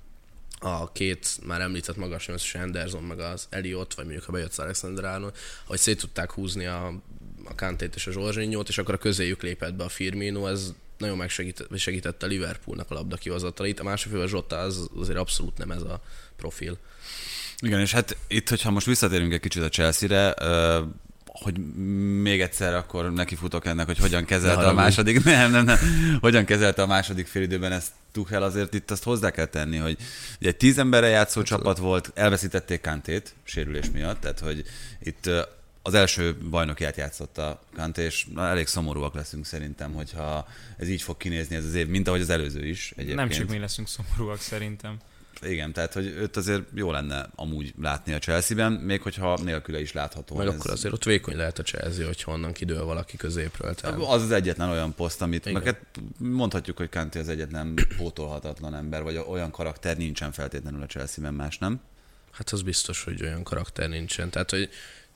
a két már említett magas nyolcas Henderson, meg az Elliot, vagy mondjuk ha bejött az Alexander-Arnold, hogy szét tudták húzni a Kantét és a Jorginhót, és akkor a közéjük lépett be a Firmino, ez nagyon megsegítette a Liverpoolnak a labda kihozatalait. A másik fél a Zsota az azért abszolút nem ez a profil. Igen, és hát itt, hogyha most visszatérünk egy kicsit a Chelsea-re, hogy még egyszer akkor nekifutok ennek, hogy hogyan kezelte a második, hogyan kezelte a második félidőben ezt Tuchel, azért itt azt hozzá kell tenni, hogy egy 10 emberre játszó csapat volt, elveszítették Kantét sérülés miatt, tehát hogy itt az első bajnokiát játszotta Kanté, és elég szomorúak leszünk szerintem, hogyha ez így fog kinézni ez az év, mint ahogy az előző is egyébként. Nem csak mi leszünk szomorúak szerintem. Igen, tehát hogy őt azért jó lenne amúgy látni a Chelsea-ben, még hogyha nélküle is látható. Meg akkor azért ott vékony lehet a Chelsea, hogyha onnan kidől valaki középről. Tehát... Az az egyetlen olyan poszt, amit mondhatjuk, hogy Kanté az egyetlen pótolhatatlan ember, vagy olyan karakter nincsen feltétlenül a Chelsea-ben, más nem? Hát az biztos, hogy olyan karakter nincsen. Tehát, hogy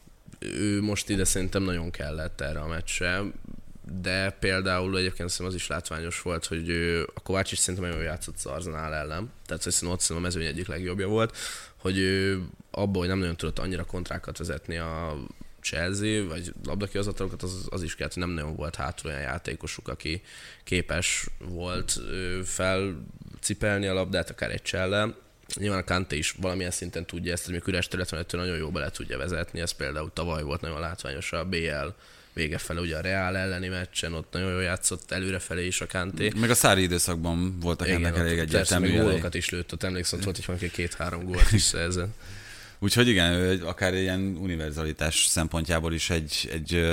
ő most ide szerintem nagyon kellett erre a meccsre, de például egyébként szerintem az is látványos volt, hogy a Kovács is szerintem nagyon játszott az Arsenal ellen, tehát szerintem ott a mezőny egyik legjobbja volt, hogy ő abból, hogy nem nagyon tudott annyira kontrákat vezetni a Chelsea, vagy labdakihozatalokat, az is kellett, hogy nem nagyon volt hátul olyan játékosuk, aki képes volt felcipelni a labdát, akár egy csellel. Nyilván a Kanté is valamilyen szinten tudja ezt, hogy még üres területen nagyon jó bele tudja vezetni, ez például tavaly volt nagyon látványos a BL vége fele, ugye a Real elleni meccsen, ott nagyon jól játszott előrefelé is a Kanté. Meg a Sarri időszakban voltak ennek elég egyértelmű jelei. Gólokat is lőtt, ott emlékszem, volt, hogy valaki 2-3 gólt is szerzett. Úgyhogy igen, akár ilyen univerzalitás szempontjából is egy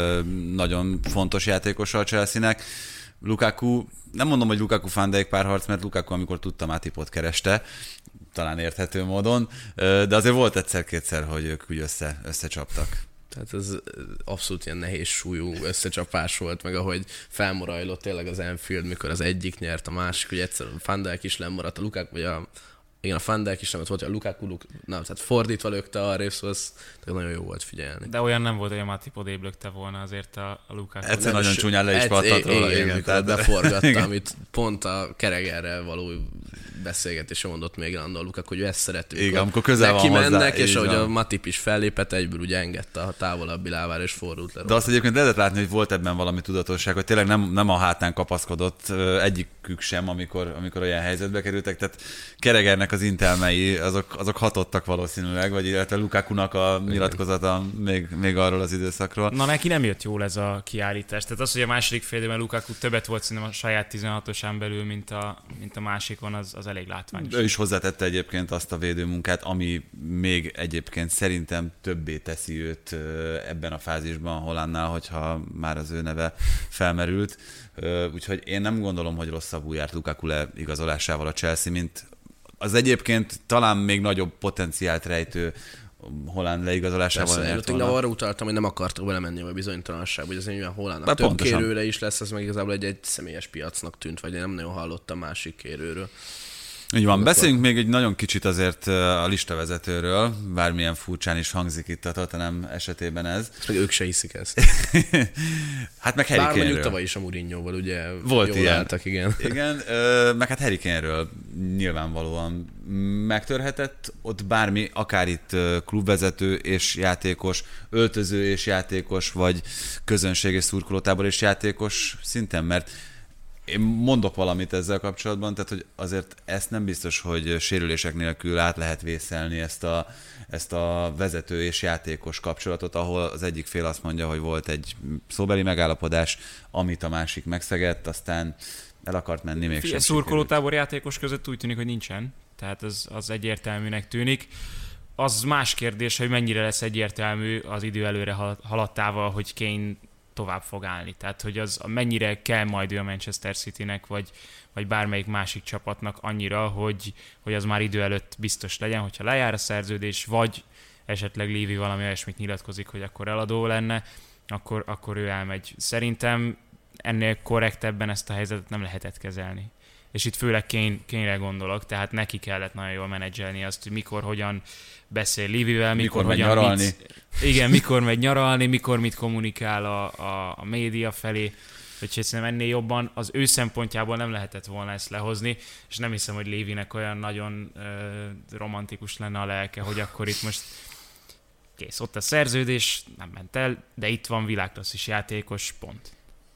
nagyon fontos játékos a Chelsea-nek. Lukaku, nem mondom, hogy Lukaku Van Dijk párharc, mert Lukaku, amikor tudta, Matipot kereste, talán érthető módon, de azért volt egyszer-kétszer, hogy ők úgy összecsaptak. Tehát ez abszolút ilyen nehéz súlyú összecsapás volt, meg ahogy felmorajlott tényleg az Anfield, mikor az egyik nyert, a másik, hogy egyszer Van Dijk is lemaradt, a Lukaku, vagy a Van Dijk is nem volt, hogy a Lukaku, tehát fordítva lökte arrébb, szóval ez nagyon jó volt figyelni. De olyan nem volt, hogy a Matip odébb lökte volna azért a Lukaku. Egyszer nagyon csúnyán le is pattant róla. Igen, tehát beforgatta, amit pont a Keregerrel való beszélgetésre mondott még Landon Lukaku, hogy ő ezt szereti. Igen, amikor közel van hozzá. Mennek, és ahogy a Matip is fellépett, egyből ugye engedte a távolabbi lábára, és fordult le. De azt egyébként lehetett látni, hogy volt ebben valami tudatosság, hogy tényleg nem a hátán kapaszkodott egyikük sem, amikor olyan helyzetbe kerültek. Tehát Keregernek az intelmei, azok hatottak valószínűleg, vagy illetve Lukakunak a nyilatkozata még arról az időszakról. Na neki nem jött jól ez a kiállítás. Tehát az, hogy a második félidőben Lukaku többet volt szerintem a saját 16-osán belül, mint a másikon, az elég látványos. Ő is hozzátette egyébként azt a védőmunkát, ami még egyébként szerintem többé teszi őt ebben a fázisban Hollandnál, hogyha már az ő neve felmerült. Úgyhogy én nem gondolom, hogy rosszabbul járt Lukaku leigazolásával a Chelsea, mint az egyébként talán még nagyobb potenciált rejtő Holland leigazolásával. Persze, én arra utaltam, hogy nem akartak belemenni a bizonytalanságba, hogy az nyilván Hollandnak több kérőre is lesz, ez meg igazából egy személyes piacnak tűnt, vagy én nem nagyon hallottam másik kérőről. Így van, beszéljünk még egy nagyon kicsit azért a listavezetőről, bármilyen furcsán is hangzik itt a Tottenham esetében ez. Meg ők se hiszik ezt. Hát meg Harry Kane-ről. Bár mondjuk tavaly is a Mourinhoval, ugye volt jól ilyen. álltak, igen. Igen, meg hát Harry Kane-ről nyilvánvalóan megtörhetett, ott bármi, akár itt klubvezető és játékos, öltöző és játékos, vagy közönség és szurkolótábor és játékos szinten, mert én mondok valamit ezzel kapcsolatban, tehát hogy azért ezt nem biztos, hogy sérülések nélkül át lehet vészelni ezt a vezető és játékos kapcsolatot, ahol az egyik fél azt mondja, hogy volt egy szóbeli megállapodás, amit a másik megszegett, aztán el akart menni még sem. Szurkolótábor játékos között úgy tűnik, hogy nincsen, tehát az egyértelműnek tűnik. Az más kérdés, hogy mennyire lesz egyértelmű az idő előre haladtával, hogy Kane tovább fog állni. Tehát, hogy az mennyire kell majd ő a Manchester Citynek, vagy bármelyik másik csapatnak annyira, hogy az már idő előtt biztos legyen, hogyha lejár a szerződés, vagy esetleg Levy valami olyasmit nyilatkozik, hogy akkor eladó lenne, akkor ő elmegy. Szerintem ennél korrektebben ezt a helyzetet nem lehetett kezelni. És itt főleg Kane-re gondolok, tehát neki kellett nagyon jól menedzselni azt, hogy mikor, hogyan beszél Levyvel, mikor megy nyaralni. Igen, mikor megy nyaralni, mikor mit kommunikál a média felé. Úgyhogy szerintem ennél jobban az ő szempontjából nem lehetett volna ezt lehozni, és nem hiszem, hogy Levynek olyan nagyon romantikus lenne a lelke, hogy akkor itt most kész, ott a szerződés, nem ment el, de itt van világklasszis játékos, pont.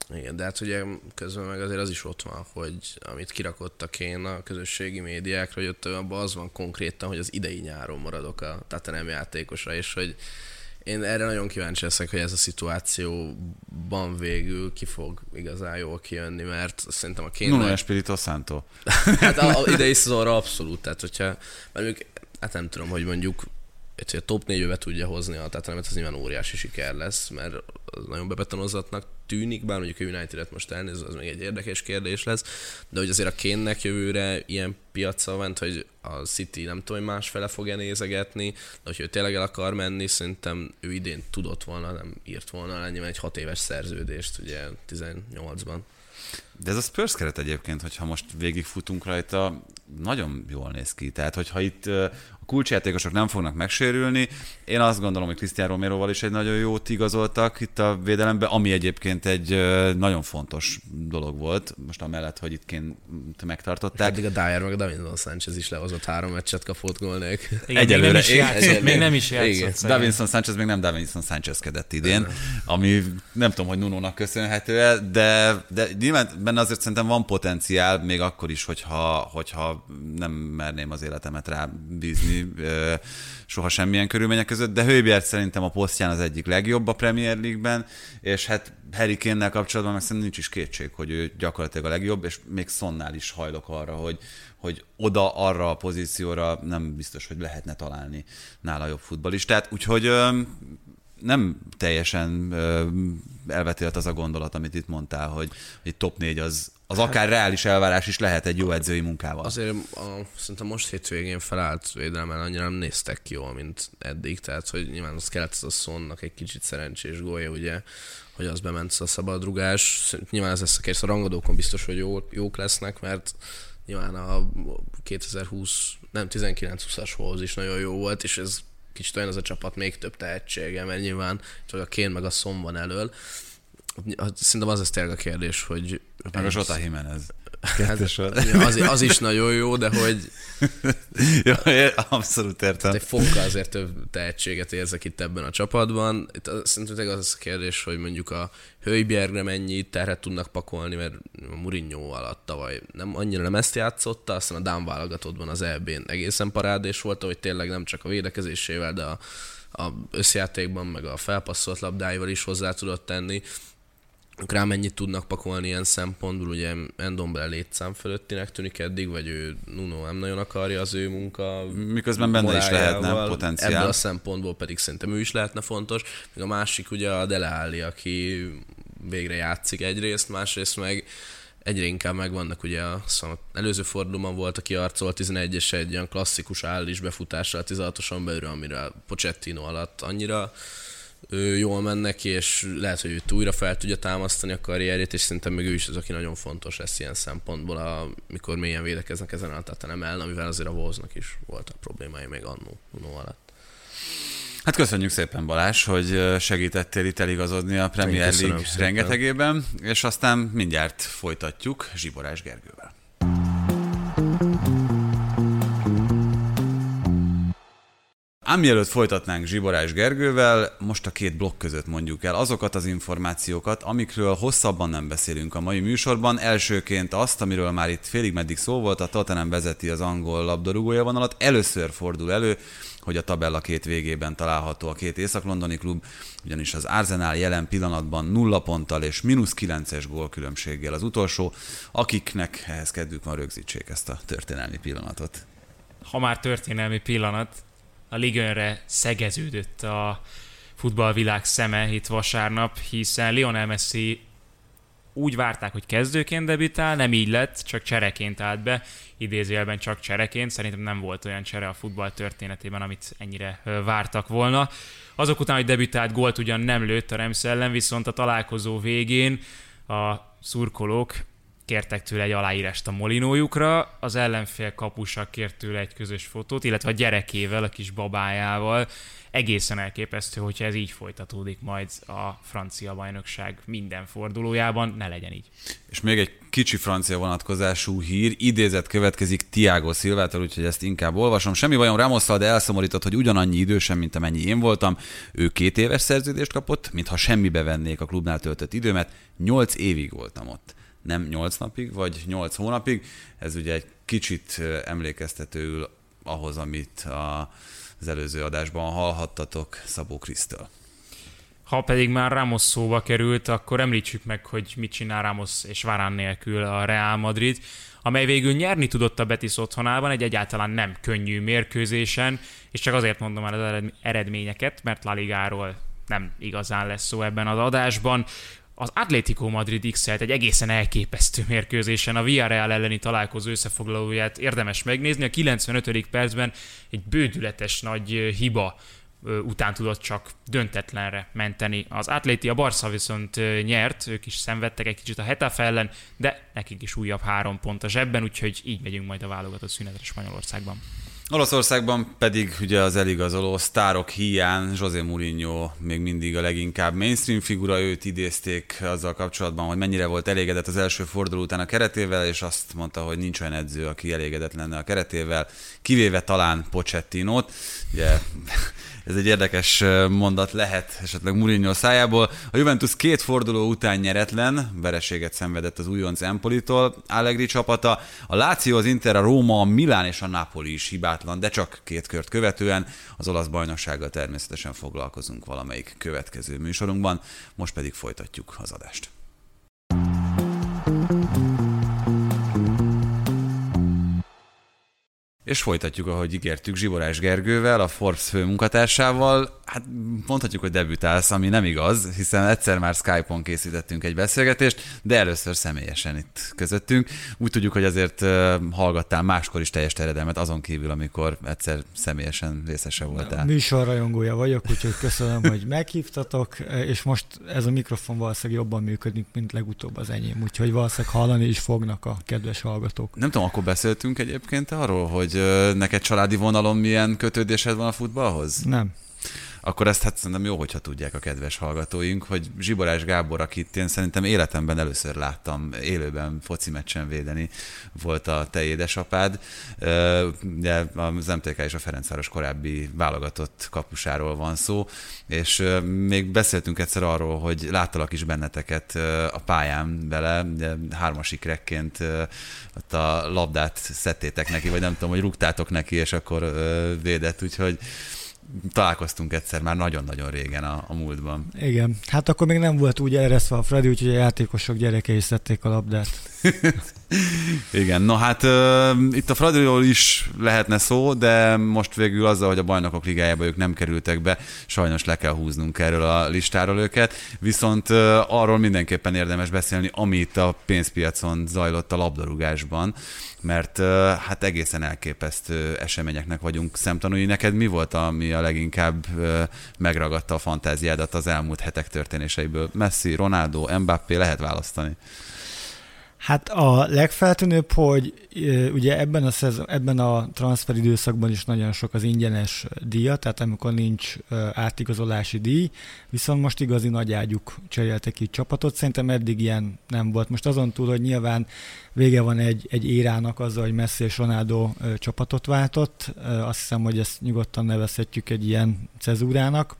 Igen, de hát ugye közben meg azért az is ott van, hogy amit kirakottak én a közösségi médiákra, hogy ott abban az van konkrétan, hogy az idei nyáron maradok a Tottenham játékosra, és hogy én erre nagyon kíváncsi leszek, hogy ez a szituációban végül ki fog igazán jól kijönni, mert szerintem a Kane... Nuno Espirito Santo. Hát a idei szezonra abszolút, tehát hogyha... Mert hát nem tudom, hogy mondjuk a top 4-be tudja hozni a Tottenhamet, az nyilván óriási siker lesz, mert az nagyon bebetonozatnak tűnik, bár mondjuk a United-et most elnézve, az még egy érdekes kérdés lesz, de hogy azért a Kane-nek jövőre ilyen piaca ment, hogy a City nem tudom, hogy másfele fogja nézegetni, de hogyha ő tényleg el akar menni, szerintem ő idén tudott volna, nem írt volna ennyiben egy 6 éves szerződést, ugye 18-ban. De ez a Spurs keret egyébként, hogyha most végigfutunk rajta, nagyon jól néz ki. Tehát, hogyha itt a kulcsjátékosok nem fognak megsérülni, én azt gondolom, hogy Cristiano Romeroval is egy nagyon jót igazoltak itt a védelembe, ami egyébként egy nagyon fontos dolog volt, most amellett, hogy itt megtartották. Eddig a Dyer meg a Davinson Sanchez is lehozott 3 meccset kapott gól nélkül. Egyelőre. Még nem is játszott. Davinson Sanchez még nem Davinson Sanchezkedett idén, ami nem tudom, hogy Nunónak köszönhető-e, de nyilván benne azért szerintem van potenciál, még akkor is, hogyha nem merném az életemet rá bízni soha semmilyen körülmények között, de Højbjerg szerintem a posztján az egyik legjobb a Premier League-ben, és hát Harry Kane-nel kapcsolatban meg szerintem nincs is kétség, hogy ő gyakorlatilag a legjobb, és még Sonnál is hajlok arra, hogy oda, arra a pozícióra nem biztos, hogy lehetne találni nála jobb futballistát, úgyhogy nem teljesen elvetélt az a gondolat, amit itt mondtál, hogy egy top 4 az akár reális elvárás is lehet egy jó edzői munkával. Azért szerintem most hétvégén felállt védelmen annyira nem néztek ki jól, mint eddig, tehát hogy nyilván az kellett az a Sonnak egy kicsit szerencsés gólja, ugye, hogy az bement a szabadrugás. Nyilván ez lesz a kérdés, a rangadókon biztos, hogy jók lesznek, mert nyilván a 19-20-as hoz is nagyon jó volt, és ez kicsit olyan az a csapat még több tehetsége, mert nyilván csak a Kane meg a Son van elől. Szerintem az lesz tényleg a kérdés, hogy... Meg a Jota Jimenez. Az is nagyon jó, de hogy... Jó, abszolút értem. Egy fokkal azért több tehetséget érzek itt ebben a csapatban. Itt szerintem az lesz a kérdés, hogy mondjuk a Højbjergre mennyi terhet tudnak pakolni, mert a Mourinho alatt tavaly annyira nem ezt játszotta, aztán a Dán válogatottban az EB-n egészen parádés volt, hogy tényleg nem csak a védekezésével, de a összjátékban, meg a felpasszolt labdáival is hozzá tudott tenni. Rá mennyit tudnak pakolni ilyen szempontból, ugye Ndombele létszám fölöttinek tűnik eddig, vagy ő Nuno nem nagyon akarja az ő munka. Miközben benne is lehetne potenciál. Ebből a szempontból pedig szerintem ő is lehetne fontos. Még a másik ugye a Dele Alli, aki végre játszik egyrészt, másrészt meg egyre inkább megvannak, ugye előző fordulóban volt a kiarcolt 11-es egy olyan klasszikus Allis befutással 16-oson belül, amire Pochettino alatt annyira jól mennek, és lehet, hogy őt újra fel tudja támasztani a karrierjét, és szerintem még ő is az, aki nagyon fontos lesz ilyen szempontból, amikor mélyen védekeznek ezen a Tottenham ellen, amivel azért a Wolvesnak is voltak problémái még annó alatt. Hát köszönjük szépen, Balázs, hogy segítettél itt eligazodni a Premier League rengetegében, és aztán mindjárt folytatjuk Zsiborás Gergővel. Ám mielőtt folytatnánk Zsiborás Gergővel, most a két blokk között mondjuk el azokat az információkat, amikről hosszabban nem beszélünk a mai műsorban. Elsőként azt, amiről már itt félig meddig szó volt, a Tottenham vezeti az angol labdarúgója vonalat. Először fordul elő, hogy a tabella két végében található a két észak-londoni klub, ugyanis az Arsenal jelen pillanatban 0 ponttal és -9-es gólkülönbséggel az utolsó, akiknek ehhez kedvük van, rögzítsék ezt a történelmi pillanatot. Ha már történelmi pillanat, a Ligue-1-re szegeződött a futballvilág szeme itt vasárnap, hiszen Lionel Messi úgy várták, hogy kezdőként debütál, nem így lett, csak csereként állt be, idézőjelben csak csereként, szerintem nem volt olyan csere a futball történetében, amit ennyire vártak volna. Azok után, hogy debütált, gólt ugyan nem lőtt a Rams ellen, viszont a találkozó végén a szurkolók kértek tőle egy aláírást a molinójukra, az ellenfél kapusa kért tőle egy közös fotót, illetve a gyerekével, a kis babájával. egészen elképesztő, hogyha ez így folytatódik majd a francia bajnokság minden fordulójában, ne legyen így. És még egy kicsi francia vonatkozású hír, idézet következik Thiago Silvától, úgyhogy ezt inkább olvasom. Semmi bajom Ramosszal, de elszomorított, hogy ugyanannyi idősen, mint amennyi én voltam. Ő 2 éves szerződést kapott, mintha semmibe vennék a klubnál töltött időmet. 8 évig voltam ott. Nem 8 napig, vagy 8 hónapig. Ez ugye egy kicsit emlékeztetőül ahhoz, amit az előző adásban hallhattatok Szabó Krisztől. Ha pedig már Ramos szóba került, akkor említsük meg, hogy mit csinál Ramos és Varane nélkül a Real Madrid, amely végül nyerni tudott a Betis otthonában egy egyáltalán nem könnyű mérkőzésen, és csak azért mondom el az eredményeket, mert La Ligáról nem igazán lesz szó ebben az adásban. Az Atlético Madrid x-elt egy egészen elképesztő mérkőzésen, a Villarreal elleni találkozó összefoglalóját érdemes megnézni. A 95. percben egy bődületes nagy hiba után tudott csak döntetlenre menteni az Atléti. A Barca viszont nyert, ők is szenvedtek egy kicsit a Getafe ellen, de nekik is újabb 3 pont a zsebben, úgyhogy így megyünk majd a válogatott szünetre Spanyolországban. Olaszországban pedig ugye az eligazoló sztárok híján José Mourinho még mindig a leginkább mainstream figura, őt idézték azzal kapcsolatban, hogy mennyire volt elégedett az első forduló után a keretével, és azt mondta, hogy nincs olyan edző, aki elégedett lenne a keretével, kivéve talán Pochettinót. Ugye ez egy érdekes mondat lehet esetleg Mourinho szájából. A Juventus 2 forduló után nyeretlen, vereséget szenvedett az újonc Empolitól, Allegri csapata. A Lazio, az Inter, a Róma, a Milán és a Napoli is hibátlan, de csak 2 kört követően. Az olasz bajnoksággal természetesen foglalkozunk valamelyik következő műsorunkban, most pedig folytatjuk az adást. És folytatjuk, ahogy ígértük, Zsiborás Gergővel, a Forbes főmunkatársával. Hát mondhatjuk, hogy debütálsz, ami nem igaz, hiszen egyszer már Skype-on készítettünk egy beszélgetést, de először személyesen itt közöttünk. Úgy tudjuk, hogy azért hallgattál máskor is teljes terjedelmet, azon kívül, amikor egyszer személyesen részese voltál. Műsorrajongója vagyok, úgyhogy köszönöm, hogy meghívtatok, és most ez a mikrofon valószínűleg jobban működik, mint legutóbb az enyém, úgyhogy valószínűleg hallani is fognak a kedves hallgatók. Nem tudom, akkor beszéltünk egyébként arról, hogy neked családi vonalon milyen kötődésed van a futballhoz? Nem. Akkor ezt hát szerintem jó, hogyha tudják a kedves hallgatóink, hogy Zsiborás Gábor, akit én szerintem életemben először láttam élőben foci meccsen védeni, volt a te édesapád. Ugye az MTK és a Ferencváros korábbi válogatott kapusáról van szó, és még beszéltünk egyszer arról, hogy láttalak is benneteket a pályán vele, 3-as ikrekként ott a labdát szedtétek neki, vagy nem tudom, hogy rúgtátok neki, és akkor védett, úgyhogy találkoztunk egyszer már nagyon-nagyon régen a múltban. Igen, hát akkor még nem volt úgy eresztve a Freddy, úgyhogy a játékosok gyerekei szedték a labdát. Igen, no hát itt a Fradiról is lehetne szó, de most végül azzal, hogy a Bajnokok Ligájába ők nem kerültek be, sajnos le kell húznunk erről a listáról őket, viszont arról mindenképpen érdemes beszélni, ami itt a pénzpiacon zajlott a labdarúgásban, mert hát egészen elképesztő eseményeknek vagyunk szemtanúi. Neked mi volt, ami a leginkább megragadta a fantáziádat az elmúlt hetek történéseiből? Messi, Ronaldo, Mbappé, lehet választani? Hát a legfeltűnőbb, hogy ugye ebben a transferidőszakban is nagyon sok az ingyenes díja, tehát amikor nincs átigazolási díj, viszont most igazi nagyágyuk cseréltek így csapatot. Szerintem eddig ilyen nem volt. Most azon túl, hogy nyilván vége van egy érának azzal, hogy Messi és Ronaldo csapatot váltott. Azt hiszem, hogy ezt nyugodtan nevezhetjük egy ilyen cezúrának.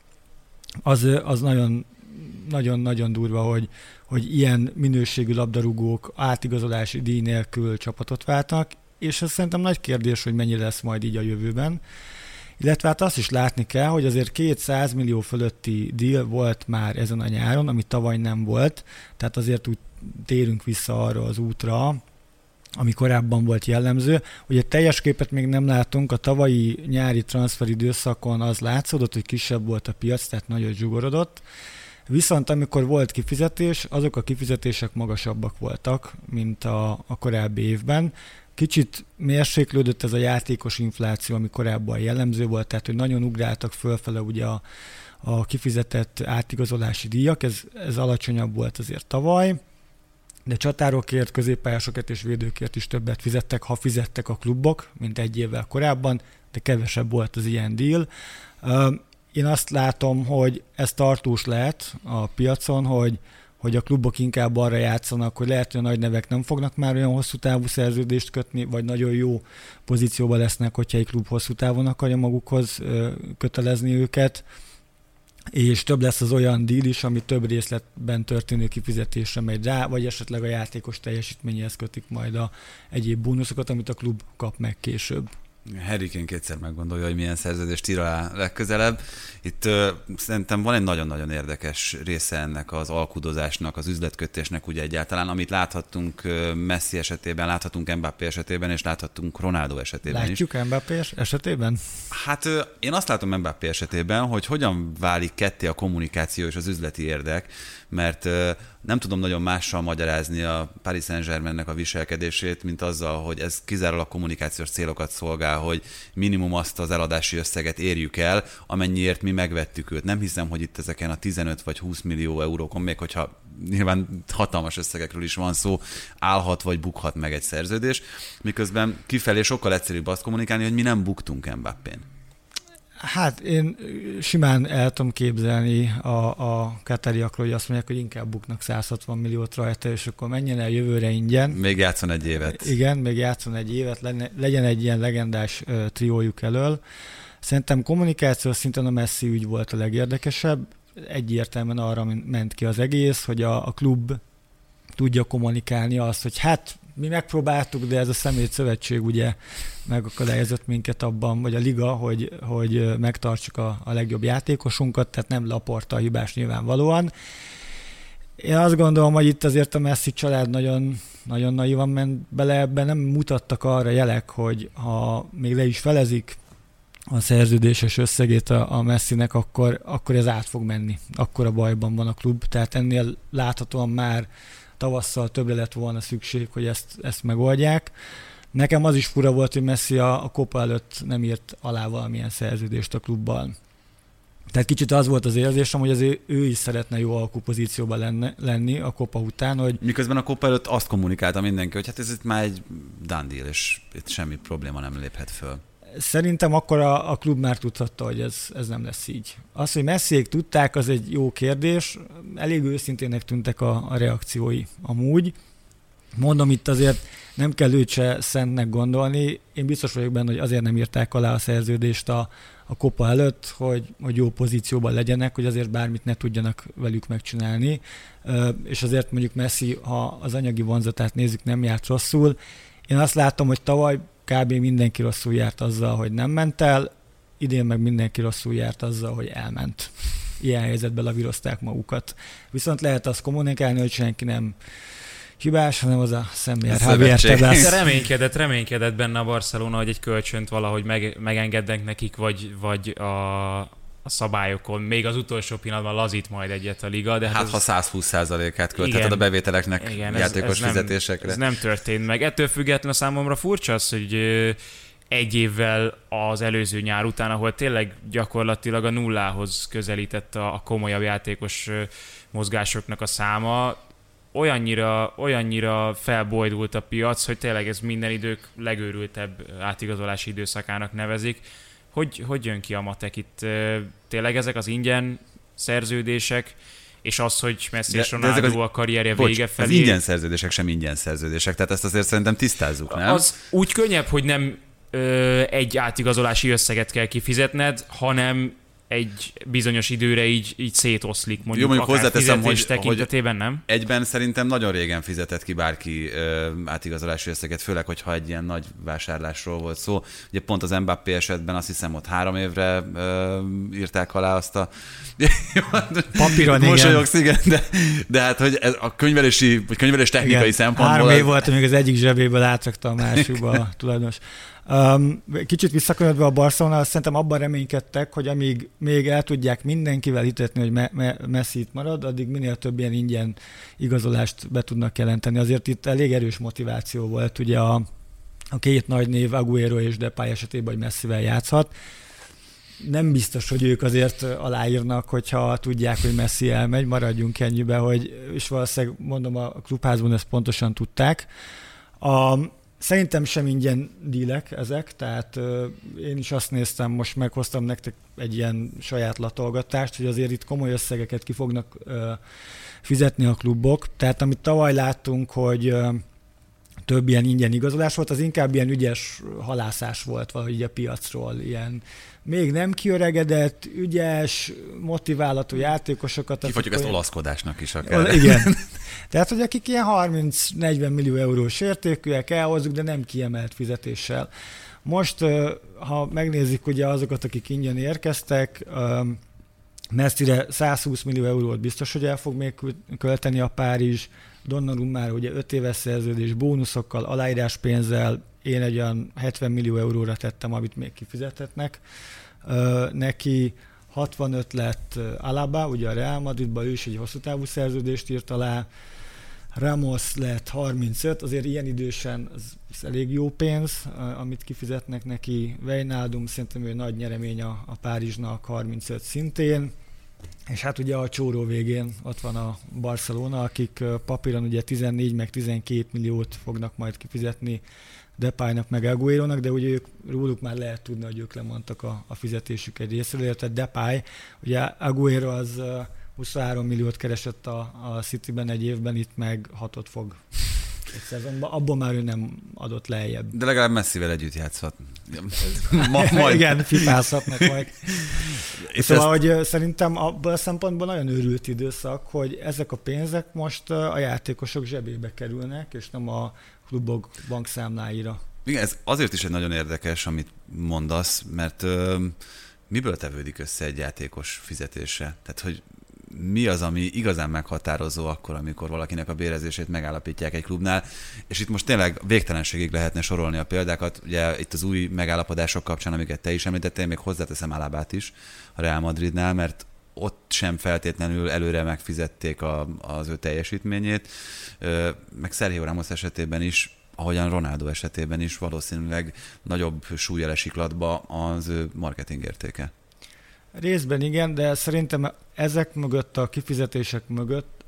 Az nagyon-nagyon durva, hogy ilyen minőségű labdarúgók átigazolási díj nélkül csapatot váltak, és ez szerintem nagy kérdés, hogy mennyi lesz majd így a jövőben. Illetve hát azt is látni kell, hogy azért 200 millió fölötti deal volt már ezen a nyáron, ami tavaly nem volt, tehát azért úgy térünk vissza arra az útra, ami korábban volt jellemző. Ugye teljes képet még nem látunk, a tavalyi nyári transferidőszakon az látszódott, hogy kisebb volt a piac, tehát nagyon zsugorodott. Viszont amikor volt kifizetés, azok a kifizetések magasabbak voltak, mint a korábbi évben. Kicsit mérséklődött ez a játékos infláció, ami korábban jellemző volt, tehát hogy nagyon ugráltak fölfele ugye a kifizetett átigazolási díjak, ez alacsonyabb volt azért tavaly, de csatárokért, középpályásokat és védőkért is többet fizettek, ha fizettek a klubok, mint egy évvel korábban, de kevesebb volt az ilyen deal. én azt látom, hogy ez tartós lehet a piacon, hogy a klubok inkább arra játszanak, hogy lehet, hogy a nagy nevek nem fognak már olyan hosszú távú szerződést kötni, vagy nagyon jó pozícióban lesznek, hogyha egy klub hosszú távon akarja magukhoz kötelezni őket, és több lesz az olyan díl is, ami több részletben történő kifizetésre megy rá, vagy esetleg a játékos teljesítményéhez kötik majd a egyéb bónuszokat, amit a klub kap meg később. Harry Kane kétszer meggondolja, hogy milyen szerződést ír alá legközelebb. Itt szerintem van egy nagyon-nagyon érdekes része ennek az alkudozásnak, az üzletkötésnek ugye egyáltalán, amit láthattunk Messi esetében, láthatunk Mbappé esetében, és láthattunk Ronaldo esetében Látjuk is. Mbappé esetében? Hát én azt látom Mbappé esetében, hogy hogyan válik ketté a kommunikáció és az üzleti érdek, mert nem tudom nagyon mással magyarázni a Paris Saint-Germainnek a viselkedését, mint azzal, hogy ez kizárólag kommunikációs célokat szolgál, hogy minimum azt az eladási összeget érjük el, amennyiért mi megvettük őt. Nem hiszem, hogy itt ezeken a 15 vagy 20 millió eurókon, még hogyha nyilván hatalmas összegekről is van szó, állhat vagy bukhat meg egy szerződés, miközben kifelé sokkal egyszerűbb azt kommunikálni, hogy mi nem buktunk Mbappén. Hát én simán el tudom képzelni a katariakról, hogy azt mondják, hogy inkább buknak 160 milliót rajta, és akkor menjen el jövőre ingyen. Még játszon egy évet. Igen, még játszon egy évet, legyen egy ilyen legendás triójuk elől. Szerintem kommunikációs szinten a Messi ügy volt a legérdekesebb. Egyértelműen arra ment ki az egész, hogy a klub tudja kommunikálni azt, hogy hát mi megpróbáltuk, de ez a szemét szövetség ugye megakadályozott minket abban, vagy a liga, hogy megtartsuk a legjobb játékosunkat, tehát nem Laporta a hibás nyilvánvalóan. Én azt gondolom, hogy itt azért a Messi család nagyon, nagyon naivan ment bele ebben, nem mutattak arra jelek, hogy ha még le is felezik a szerződéses összegét a Messinek, akkor ez át fog menni. Akkor a bajban van a klub, tehát ennél láthatóan már tavasszal többre lett volna szükség, hogy ezt megoldják. Nekem az is fura volt, hogy Messi a Copa előtt nem írt alá valamilyen szerződést a klubbal. Tehát kicsit az volt az érzésem, hogy azért ő is szeretne jó alkupozícióban lenni a Copa után, hogy... Miközben a Copa előtt azt kommunikálta mindenki, hogy hát ez itt már egy done deal, és itt semmi probléma nem léphet föl. Szerintem akkor a klub már tudhatta, hogy ez nem lesz így. Az, hogy Messiék tudták, az egy jó kérdés. Elég őszintének tűntek a reakciói amúgy. Mondom, itt azért nem kell őt se szentnek gondolni. Én biztos vagyok benne, hogy azért nem írták alá a szerződést a Copa előtt, hogy jó pozícióban legyenek, hogy azért bármit ne tudjanak velük megcsinálni. És azért mondjuk Messi, ha az anyagi vonzatát nézzük, nem járt rosszul. Én azt látom, hogy tavaly kb. Mindenki rosszul járt azzal, hogy nem ment el, idén meg mindenki rosszul járt azzal, hogy elment. Ilyen helyzetben lavírozták magukat. Viszont lehet azt kommunikálni, hogy senki nem hibás, hanem az a személyes Javier Tebas. Reménykedett benne a Barcelona, hogy egy kölcsönt valahogy megengednek nekik, vagy a szabályokon. Még az utolsó pillanatban lazít majd egyet a liga. De hát ha 120%-át költheted a bevételeknek, igen, játékos fizetésekre. Ez nem történt meg. Ettől függetlenül számomra furcsa az, hogy egy évvel az előző nyár után, ahol tényleg gyakorlatilag a nullához közelített a komolyabb játékos mozgásoknak a száma, olyannyira felbojdult a piac, hogy tényleg ez minden idők legőrültebb átigazolási időszakának nevezik. Hogy jön ki a matek itt? Tényleg ezek az ingyen szerződések, és az, hogy Messi és Ronaldo a karrierje vége felé... Az ingyen szerződések sem ingyen szerződések, tehát ezt azért szerintem tisztázzuk, nem? Az úgy könnyebb, hogy nem egy átigazolási összeget kell kifizetned, hanem egy bizonyos időre így szétoszlik, mondjuk akár fizetés tekintetében, nem? Egyben szerintem nagyon régen fizetett ki bárki átigazolási összeget, főleg, hogyha egy ilyen nagy vásárlásról volt szó. Ugye pont az Mbappé esetben azt hiszem ott 3 évre írták alá azt a... Papíron, mosolyogsz, igen. De hát, hogy ez a könyvelés technikai igen, szempontból... 3 év volt, amíg az egyik zsebéből átrakta a másikba a tulajdonos. Kicsit visszakönyvedve a Barcelona, szerintem abban reménykedtek, hogy amíg még el tudják mindenkivel hitetni, hogy Messi itt marad, addig minél több ilyen ingyen igazolást be tudnak jelenteni. Azért itt elég erős motiváció volt, ugye a 2 nagy név, Agüero és Depay esetében, hogy Messivel játszhat. Nem biztos, hogy ők azért aláírnak, hogyha tudják, hogy Messi elmegy, maradjunk ennyibe, és valószínűleg mondom, a klubházban ezt pontosan tudták. Szerintem sem ingyen dílek ezek, tehát én is azt néztem, most meghoztam nektek egy ilyen saját latolgatást, hogy azért itt komoly összegeket ki fognak fizetni a klubok. Tehát amit tavaly láttunk, hogy több ilyen ingyen igazolás volt, az inkább ilyen ügyes halászás volt valahogy a piacról, ilyen még nem kiöregedett, ügyes, motiválatú játékosokat. Kifogyjuk ezt olaszkodásnak is akár. Igen. Tehát, hogy akik ilyen 30-40 millió eurós értékűek, elhozzuk, de nem kiemelt fizetéssel. Most, ha megnézzük ugye azokat, akik ingyen érkeztek, Messire 120 millió eurót biztos, hogy el fog még költeni a Párizs, Donnarummára ugye 5 éves szerződés, bónuszokkal, aláíráspénzzel, én egy olyan 70 millió euróra tettem, amit még kifizethetnek. Neki 65 lett Alaba, ugye a Real Madridban, ő is egy hosszú távú szerződést írt alá, Ramos lett 35, azért ilyen idősen az elég jó pénz, amit kifizetnek neki. Wijnaldum szerintem ő nagy nyeremény a Párizsnak, 35 szintén. És hát ugye a csóró végén ott van a Barcelona, akik papíron ugye 14 meg 12 milliót fognak majd kifizetni Depaynak meg Agüerónak, de ugye róluk már lehet tudni, hogy ők lemondtak a fizetésük egy részről, tehát Depay, ugye Agüero az 23 milliót keresett a Cityben egy évben, itt meg 6-ot fog egy szezonban, abból már ő nem adott lejjebb. De legalább Messivel együtt játszhat. Igen, fipázhatnak majd. Szóval, hogy szerintem abban a szempontból nagyon őrült időszak, hogy ezek a pénzek most a játékosok zsebébe kerülnek, és nem a klubok bankszámláira. Igen, ez azért is egy nagyon érdekes, amit mondasz, mert miből tevődik össze egy játékos fizetése? Tehát, hogy mi az, ami igazán meghatározó akkor, amikor valakinek a bérezését megállapítják egy klubnál, és itt most tényleg végtelenségig lehetne sorolni a példákat, ugye itt az új megállapodások kapcsán, amiket te is említettél, még hozzáteszem Alabát is a Real Madridnál, mert ott sem feltétlenül előre megfizették az ő teljesítményét, meg Sergio Ramos esetében is, ahogyan Ronaldo esetében is valószínűleg nagyobb súllyal esik latba az ő marketing értéke. Részben igen, de szerintem ezek mögött, a kifizetések mögött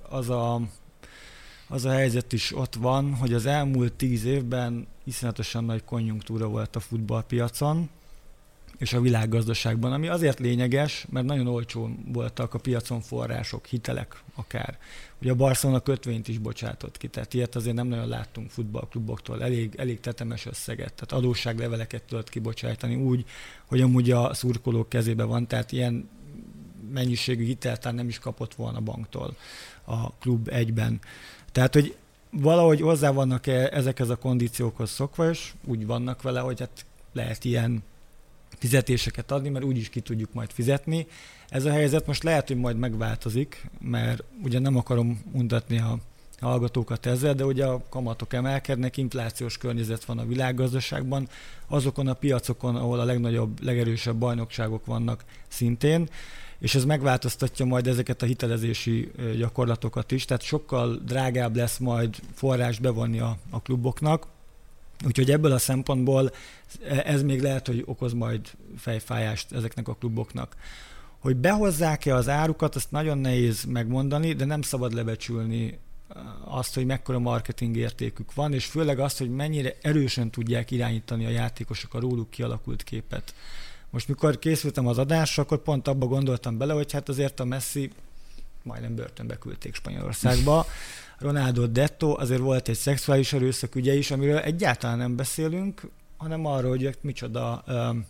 az a helyzet is ott van, hogy az elmúlt 10 évben iszonyatosan nagy konjunktúra volt a futballpiacon és a világgazdaságban, ami azért lényeges, mert nagyon olcsón voltak a piacon források, hitelek akár. Ugye a Barcelona kötvényt is bocsátott ki, tehát ilyet azért nem nagyon láttunk futballkluboktól, elég tetemes összeget, tehát adósságleveleket tudott kibocsájtani úgy, hogy amúgy a szurkolók kezébe van, tehát ilyen mennyiségű hitelt nem is kapott volna banktól a klub egyben. Tehát, hogy valahogy hozzá vannak ezekhez a kondíciókhoz szokva, és úgy vannak vele, hogy hát lehet ilyen fizetéseket adni, mert úgyis ki tudjuk majd fizetni. Ez a helyzet most lehet, hogy majd megváltozik, mert ugye nem akarom untatni a hallgatókat ezzel, de ugye a kamatok emelkednek, inflációs környezet van a világgazdaságban, azokon a piacokon, ahol a legnagyobb, legerősebb bajnokságok vannak szintén, és ez megváltoztatja majd ezeket a hitelezési gyakorlatokat is, tehát sokkal drágább lesz majd forrás bevonni a kluboknak, úgyhogy ebből a szempontból ez még lehet, hogy okoz majd fejfájást ezeknek a kluboknak. Hogy behozzák-e az árukat, azt nagyon nehéz megmondani, de nem szabad lebecsülni azt, hogy mekkora marketing értékük van, és főleg azt, hogy mennyire erősen tudják irányítani a játékosok a róluk kialakult képet. Most mikor készültem az adásra, akkor pont abba gondoltam bele, hogy hát azért a Messi majdnem börtönbe küldték Spanyolországba. Ronaldo Detto, azért volt egy szexuális erőszak ügye is, amiről egyáltalán nem beszélünk, hanem arról, hogy micsoda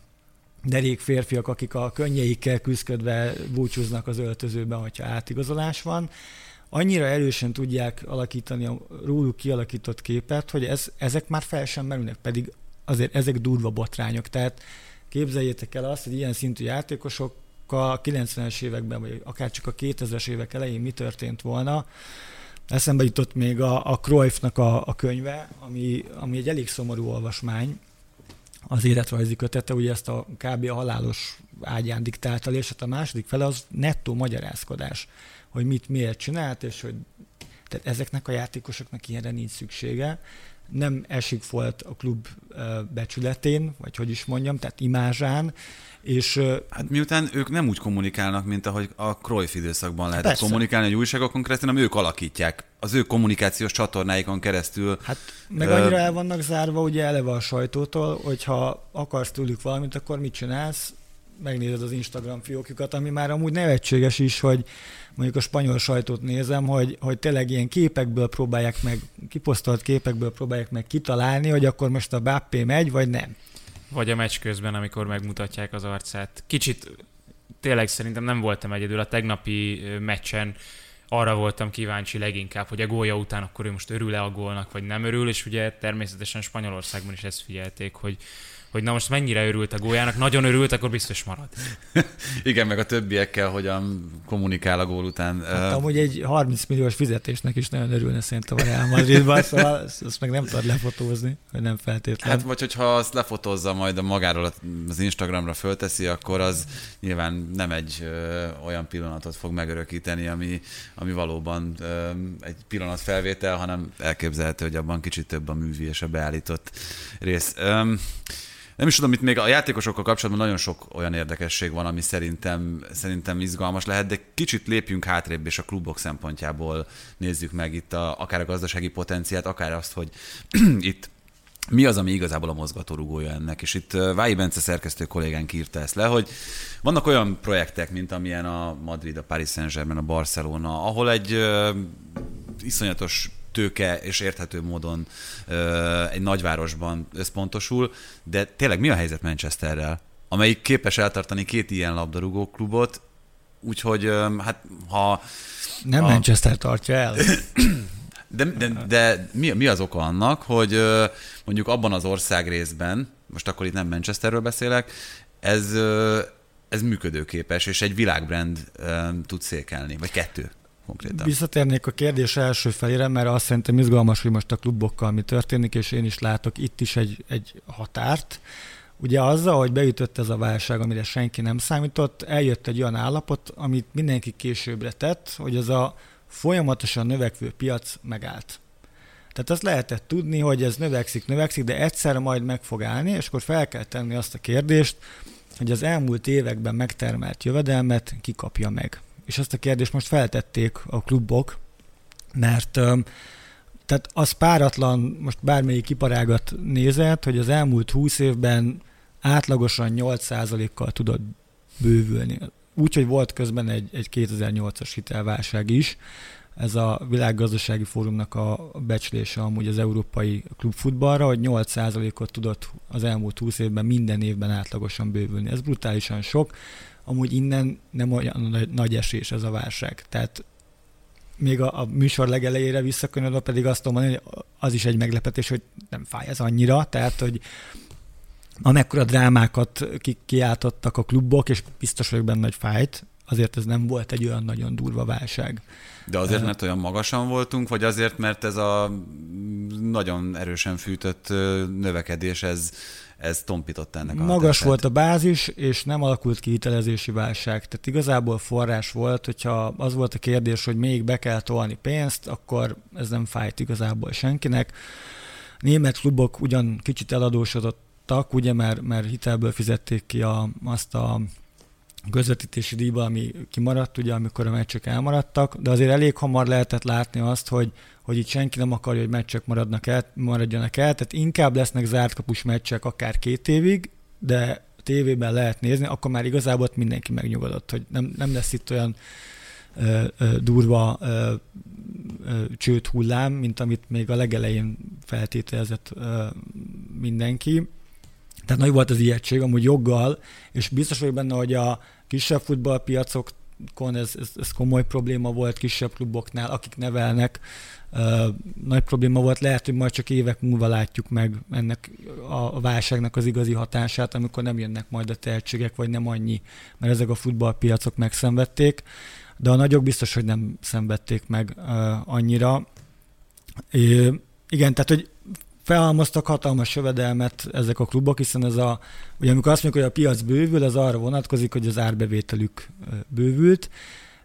derék férfiak, akik a könnyeikkel küzdködve búcsúznak az öltözőben, hogyha átigazolás van. Annyira erősen tudják alakítani a róluk kialakított képet, hogy ezek már fel sem merülnek, pedig azért ezek durva botrányok. Tehát képzeljétek el azt, hogy ilyen szintű játékosok a 90-es években, vagy akár csak a 2000-es évek elején mi történt volna. Eszembe jutott még a Cruyffnak a könyve, ami egy elég szomorú olvasmány, az életrajzi kötete, ugye ezt a kb. A halálos ágyán diktálta, és hát a második fele az nettó magyarázkodás, hogy miért csinált, és hogy Tehát ezeknek a játékosoknak ilyenre nincs szüksége. Nem esik volt a klub becsületén, vagy hogy is mondjam, tehát imázsán, és... Hát miután ők nem úgy kommunikálnak, mint ahogy a Cruyff időszakban lehetett Persze. kommunikálni egy újságokon keresztül, hanem ők alakítják az ő kommunikációs csatornáikon keresztül. Hát meg annyira el vannak zárva ugye eleve a sajtótól, hogyha akarsz tőlük valamit, akkor mit csinálsz? Megnézed az Instagram fiókjukat, ami már amúgy nevetséges is, hogy mondjuk a spanyol sajtót nézem, hogy tényleg ilyen képekből próbálják meg, kiposztolt képekből próbálják meg kitalálni, hogy akkor most a Mbappé megy, vagy nem. Vagy a meccs közben, amikor megmutatják az arcát. Kicsit tényleg szerintem nem voltam egyedül. A tegnapi meccsen arra voltam kíváncsi leginkább, hogy a gólja után akkor ő most örül-e a gólnak, vagy nem örül, és ugye természetesen Spanyolországban is ezt figyelték, hogy na most mennyire örült a góljának, nagyon örült, akkor biztos marad. Igen, meg a többiekkel hogyan kommunikál a gól után. Hát amúgy egy 30 milliós fizetésnek is nagyon örülne szerintem a Real Madridban, szóval azt meg nem tudod lefotózni, hogy nem feltétlenül. Hát vagy hogyha azt lefotózza, majd a magáról az Instagramra fölteszi, akkor az nyilván nem egy olyan pillanatot fog megörökíteni, ami valóban egy pillanatfelvétel, hanem elképzelhető, hogy abban kicsit több a művi és a beállított rész. Nem is tudom, itt még a játékosokkal kapcsolatban nagyon sok olyan érdekesség van, ami szerintem izgalmas lehet, de kicsit lépjünk hátrébb, és a klubok szempontjából nézzük meg itt akár a gazdasági potenciát, akár azt, hogy itt mi az, ami igazából a mozgatórugója ennek. És itt Vályi Bence szerkesztő kollégánk írta ezt le, hogy vannak olyan projektek, mint amilyen a Madrid, a Paris Saint-Germain, a Barcelona, ahol egy iszonyatos tőke és érthető módon egy nagyvárosban összpontosul, de tényleg mi a helyzet Manchesterrel, amelyik képes eltartani 2 ilyen labdarúgó klubot, úgyhogy hát ha... Nem Manchester tartja el. De mi az oka annak, hogy mondjuk abban az országrészben, most akkor itt nem Manchesterről beszélek, ez működőképes, és egy világbrand tud székelni, vagy 2. Konkrétan. Visszatérnék a kérdés első felére, mert azt szerintem izgalmas, hogy most a klubokkal mi történik, és én is látok itt is egy határt. Ugye azzal, hogy beütött ez a válság, amire senki nem számított, eljött egy olyan állapot, amit mindenki későbbre tett, hogy ez a folyamatosan növekvő piac megállt. Tehát azt lehetett tudni, hogy ez növekszik, de egyszerre majd meg fog állni, és akkor fel kell tenni azt a kérdést, hogy az elmúlt években megtermelt jövedelmet ki kapja meg. És ezt a kérdést most feltették a klubok, mert tehát az páratlan, most bármelyik iparágat nézett, hogy az elmúlt 20 évben átlagosan 8%-kal tudott bővülni. Úgyhogy volt közben egy 2008-as hitelválság is. Ez a Világgazdasági Fórumnak a becslése amúgy az európai klubfutballra, hogy 8%-ot tudott az elmúlt 20 évben minden évben átlagosan bővülni. Ez brutálisan sok. Amúgy innen nem olyan nagy esés ez a válság. Tehát még a műsor legelejére visszakönyörve pedig azt tudom mondani, hogy az is egy meglepetés, hogy nem fáj ez annyira, tehát hogy amekkora drámákat kiáltottak a klubok, és biztos vagyok benne, hogy fájt, azért ez nem volt egy olyan nagyon durva válság. De azért, mert olyan magasan voltunk, vagy azért, mert ez a nagyon erősen fűtött növekedés, ez tompított ennek a magas volt a bázis, és nem alakult ki hitelezési válság. Tehát igazából forrás volt, hogyha az volt a kérdés, hogy még be kell tolni pénzt, akkor ez nem fájt igazából senkinek. Német klubok ugyan kicsit eladósodottak, ugye, mert hitelből fizették ki azt a közvetítési díjba, ami kimaradt, ugye, amikor a meccsek elmaradtak, de azért elég hamar lehetett látni azt, hogy itt senki nem akarja, hogy meccsek maradjanak el, tehát inkább lesznek zártkapus meccsek akár 2 évig, de tévében lehet nézni, akkor már igazából mindenki megnyugodott, hogy nem lesz itt olyan durva csőd hullám, mint amit még a legelején feltételezett mindenki. Tehát nagy volt az ijegység, amúgy joggal, és biztos vagyok benne, hogy a kisebb futballpiacokon ez komoly probléma volt, kisebb kluboknál, akik nevelnek, nagy probléma volt. Lehet, hogy majd csak évek múlva látjuk meg ennek a válságnak az igazi hatását, amikor nem jönnek majd a tehetségek, vagy nem annyi, mert ezek a futballpiacok megszenvedték, de a nagyok biztos, hogy nem szenvedték meg annyira. Igen, tehát, hogy felhalmoztak hatalmas jövedelmet ezek a klubok, hiszen ugye amikor azt mondjuk, hogy a piac bővül, az arra vonatkozik, hogy az árbevételük bővült,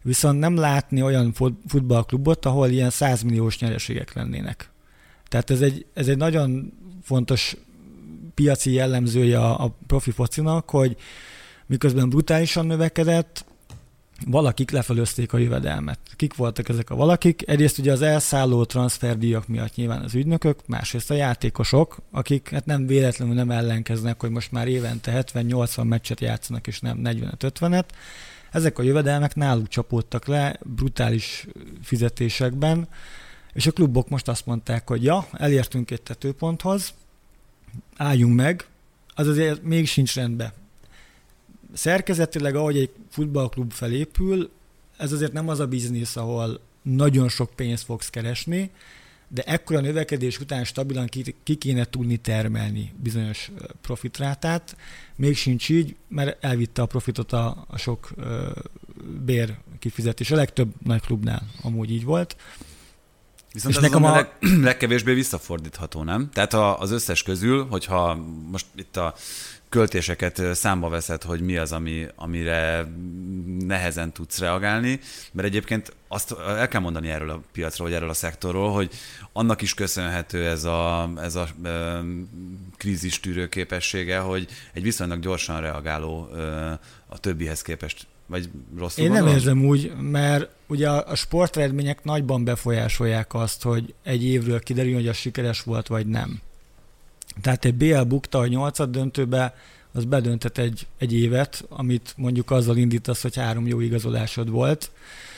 viszont nem látni olyan futballklubot, ahol ilyen 100 milliós nyereségek lennének. Tehát ez egy nagyon fontos piaci jellemzője a profi focinak, hogy miközben brutálisan növekedett, valakik lefelőzték a jövedelmet. Kik voltak ezek a valakik? Egyrészt ugye az elszálló transferdíjak miatt nyilván az ügynökök, másrészt a játékosok, akik hát nem véletlenül nem ellenkeznek, hogy most már évente 70-80 meccset játszanak, és nem 45-50-et. Ezek a jövedelmek náluk csapódtak le brutális fizetésekben, és a klubok most azt mondták, hogy ja, elértünk egy tetőponthoz, álljunk meg, az azért még sincs rendben. Szerkezetileg, ahogy egy futballklub felépül, ez azért nem az a biznisz, ahol nagyon sok pénzt fogsz keresni, de ekkora növekedés után stabilan ki kéne tudni termelni bizonyos profitrátát. Még sincs így, mert elvitte a profitot a sok bér kifizetés. A legtöbb nagy klubnál amúgy így volt. Viszont ez nekem a legkevésbé visszafordítható, nem? Tehát az összes közül, hogyha most itt a költéseket számba veszed, hogy mi az, amire nehezen tudsz reagálni, mert egyébként azt el kell mondani erről a piacról, vagy erről a szektorról, hogy annak is köszönhető ez a krízistűrő képessége, hogy egy viszonylag gyorsan reagáló a többihez képest, vagy rosszul Én gondolom? nem érzem úgy, mert ugye a sporteredmények nagyban befolyásolják azt, hogy egy évről kiderül, hogy az sikeres volt, vagy nem. Tehát egy BL bukta a 8. döntőbe, az bedönthet egy évet, amit mondjuk azzal indítasz, hogy 3 jó igazolásod volt.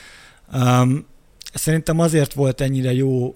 Szerintem azért volt ennyire jó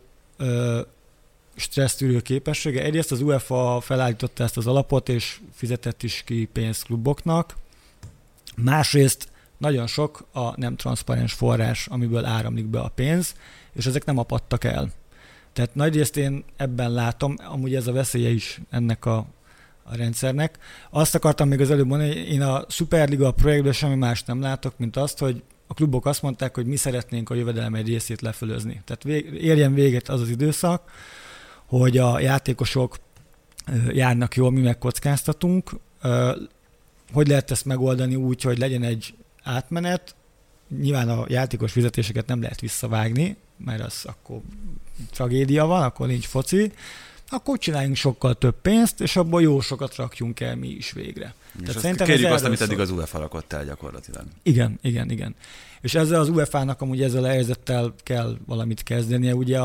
stressztűrő képessége. Egyrészt az UEFA felállította ezt az alapot, és fizetett is ki pénzt kluboknak. Másrészt nagyon sok a nem transzparens forrás, amiből áramlik be a pénz, és ezek nem apadtak el. Tehát nagyrészt én ebben látom, amúgy ez a veszélye is ennek a rendszernek. Azt akartam még az előbb mondani, hogy én a Superliga projektből semmi más nem látok, mint azt, hogy a klubok azt mondták, hogy mi szeretnénk a jövedelem egy részét lefölözni. Tehát érjen véget az az időszak, hogy a játékosok járnak jól, mi megkockáztatunk. Hogy lehet ezt megoldani úgy, hogy legyen egy átmenet? Nyilván a játékos fizetéseket nem lehet visszavágni, mert az akkor tragédia van, akkor nincs foci, akkor csináljunk sokkal több pénzt, és abból jó sokat rakjunk el mi is végre. És azt kérjük azt, amit eddig az UEFA rakott el gyakorlatilag. Igen. És ezzel az UEFA-nak amúgy ezzel a helyzettel kell valamit kezdenie. Ugye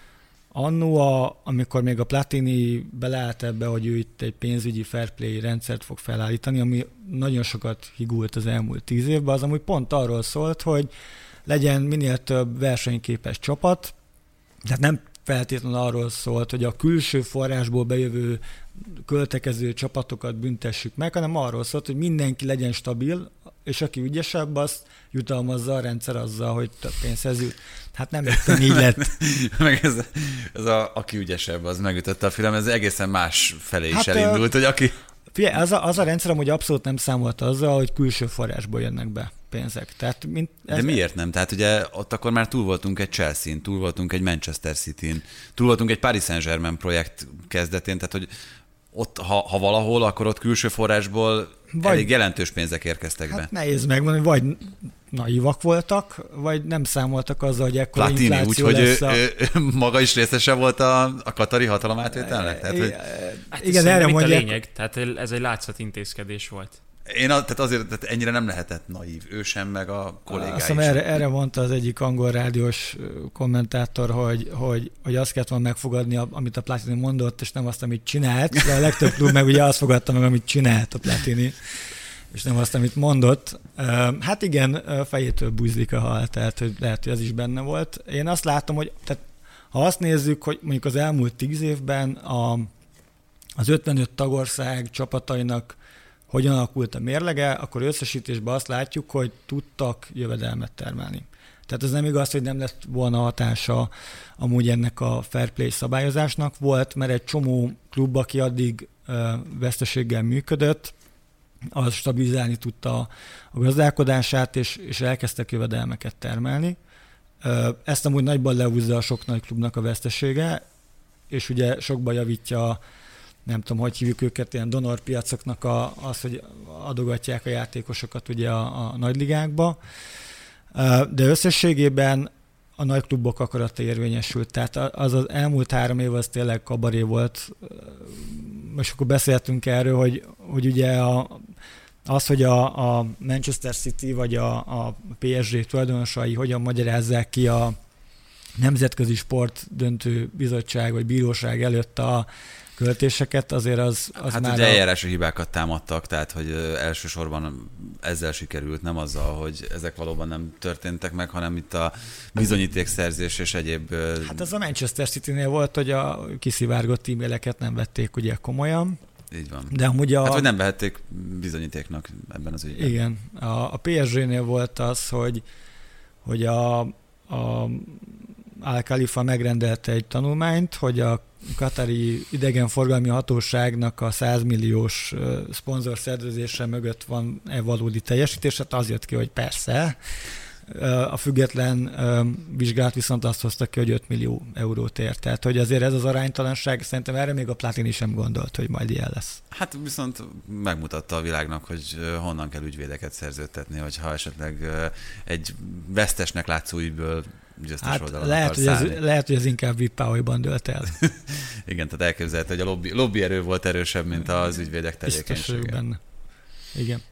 amikor még a Platini beleállt ebbe, hogy ő itt egy pénzügyi fair play rendszert fog felállítani, ami nagyon sokat higult az elmúlt 10 évben, az amúgy pont arról szólt, hogy legyen minél több versenyképes csapat, tehát nem feltétlenül arról szólt, hogy a külső forrásból bejövő költekező csapatokat büntessük meg, hanem arról szólt, hogy mindenki legyen stabil, és aki ügyesebb, azt jutalmazza a rendszer azzal, hogy több pénzhez jut. Hát nem így lett. Meg aki ügyesebb, az megütötte a film, ez egészen más felé is elindult, hogy aki... Figyelj, az a rendszer amúgy abszolút nem számolt azzal, hogy külső forrásból jönnek be pénzek. Tehát, de miért nem? Tehát ugye ott akkor már túl voltunk egy Chelsea-n, túl voltunk egy Manchester City-n, túl voltunk egy Paris Saint-Germain projekt kezdetén, tehát hogy ott, ha valahol, akkor ott külső forrásból elég jelentős pénzek érkeztek be. Nehéz megmondani, vagy naívak voltak, vagy nem számoltak azzal, hogy ekkora Platini, infláció úgy, lesz. Hogy maga is részese volt a katari hatalomátvételnek? Tehát, hogy... Igen, erre mondják. A lényeg, tehát ez egy látszat intézkedés volt. Tehát ennyire nem lehetett naív, ő sem, meg a kollégái sem. Erre mondta az egyik angol rádiós kommentátor, hogy azt kellett volna megfogadni, amit a Platini mondott, és nem azt, amit csinált, de a legtöbb klub meg ugye azt fogadta meg, amit csinált a Platini, és nem azt, amit mondott. Hát igen, fejétől bújzik a hal, tehát hogy lehet, hogy az is benne volt. Én azt látom, hogy tehát, ha azt nézzük, hogy mondjuk az elmúlt 10 évben az 55 tagország csapatainak hogyan alakult a mérlege, akkor összesítésben azt látjuk, hogy tudtak jövedelmet termelni. Tehát ez nem igaz, hogy nem lett volna hatása amúgy ennek a fair play szabályozásnak. Volt, mert egy csomó klub, aki addig veszteséggel működött, az stabilizálni tudta a gazdálkodását, és elkezdtek jövedelmeket termelni. Ezt amúgy nagyban lehúzza a sok nagy klubnak a vesztesége, és ugye sokban javítja, nem tudom, hogy hívjuk őket, ilyen donorpiacoknak az, hogy adogatják a játékosokat ugye a nagyligákba. De összességében a nagy klubok akarata érvényesült. Tehát az elmúlt 3 év az tényleg kabaré volt. Most akkor beszéltünk erről, hogy ugye az, hogy a Manchester City vagy a PSG tulajdonosai hogyan magyarázzák ki a Nemzetközi Sport Döntő Bizottság vagy Bíróság előtt a költéseket, azért az hát már... ugye eljárási hibákat támadtak, tehát hogy elsősorban ezzel sikerült, nem azzal, hogy ezek valóban nem történtek meg, hanem itt a bizonyítékszerzés és egyéb... Hát az a Manchester City-nél volt, hogy a kiszivárgott e-maileket nem vették ugye komolyan. Így van. De amúgy hát, hogy nem vehették bizonyítéknak ebben az ügyben. Igen. A PSG-nél volt az, hogy a Al-Khalifa megrendelte egy tanulmányt, hogy a katari idegenforgalmi hatóságnak a 100 milliós szponzorszerződése mögött van-e valódi teljesítés, hát az jött ki, hogy persze. A független vizsgálat viszont azt hozta ki, hogy 5 millió eurót ér. Tehát, hogy azért ez az aránytalanság, szerintem erre még a Platini sem gondolt, hogy majd ilyen lesz. Hát viszont megmutatta a világnak, hogy honnan kell ügyvédeket szerződtetni, hogyha esetleg egy vesztesnek látszó ügyből győztes oldalon lehet, hogy ez inkább Vippáholyban dőlt el. Igen, tehát elképzelhető, hogy a lobby erő volt erősebb, mint az ügyvédek tevékenysége. Benne. Igen.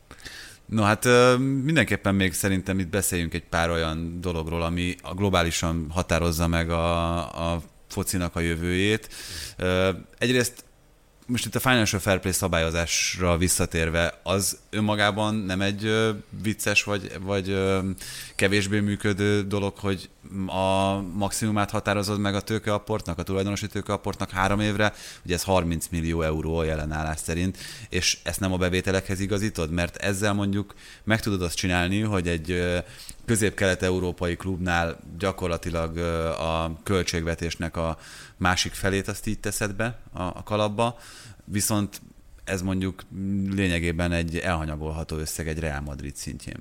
No hát mindenképpen még szerintem itt beszéljünk egy pár olyan dologról, ami globálisan határozza meg a focinak a jövőjét. Egyrészt most itt a Financial Fair Play szabályozásra visszatérve, az önmagában nem egy vicces vagy kevésbé működő dolog, hogy a maximumát határozod meg a tőkeapportnak, a tulajdonosi tőkeapportnak 3 évre, ugye ez 30 millió euró a jelen állás szerint, és ezt nem a bevételekhez igazítod, mert ezzel mondjuk meg tudod azt csinálni, hogy egy közép-kelet-európai klubnál gyakorlatilag a költségvetésnek a másik felét azt így teszed be a kalapba, viszont ez mondjuk lényegében egy elhanyagolható összeg egy Real Madrid szintjén.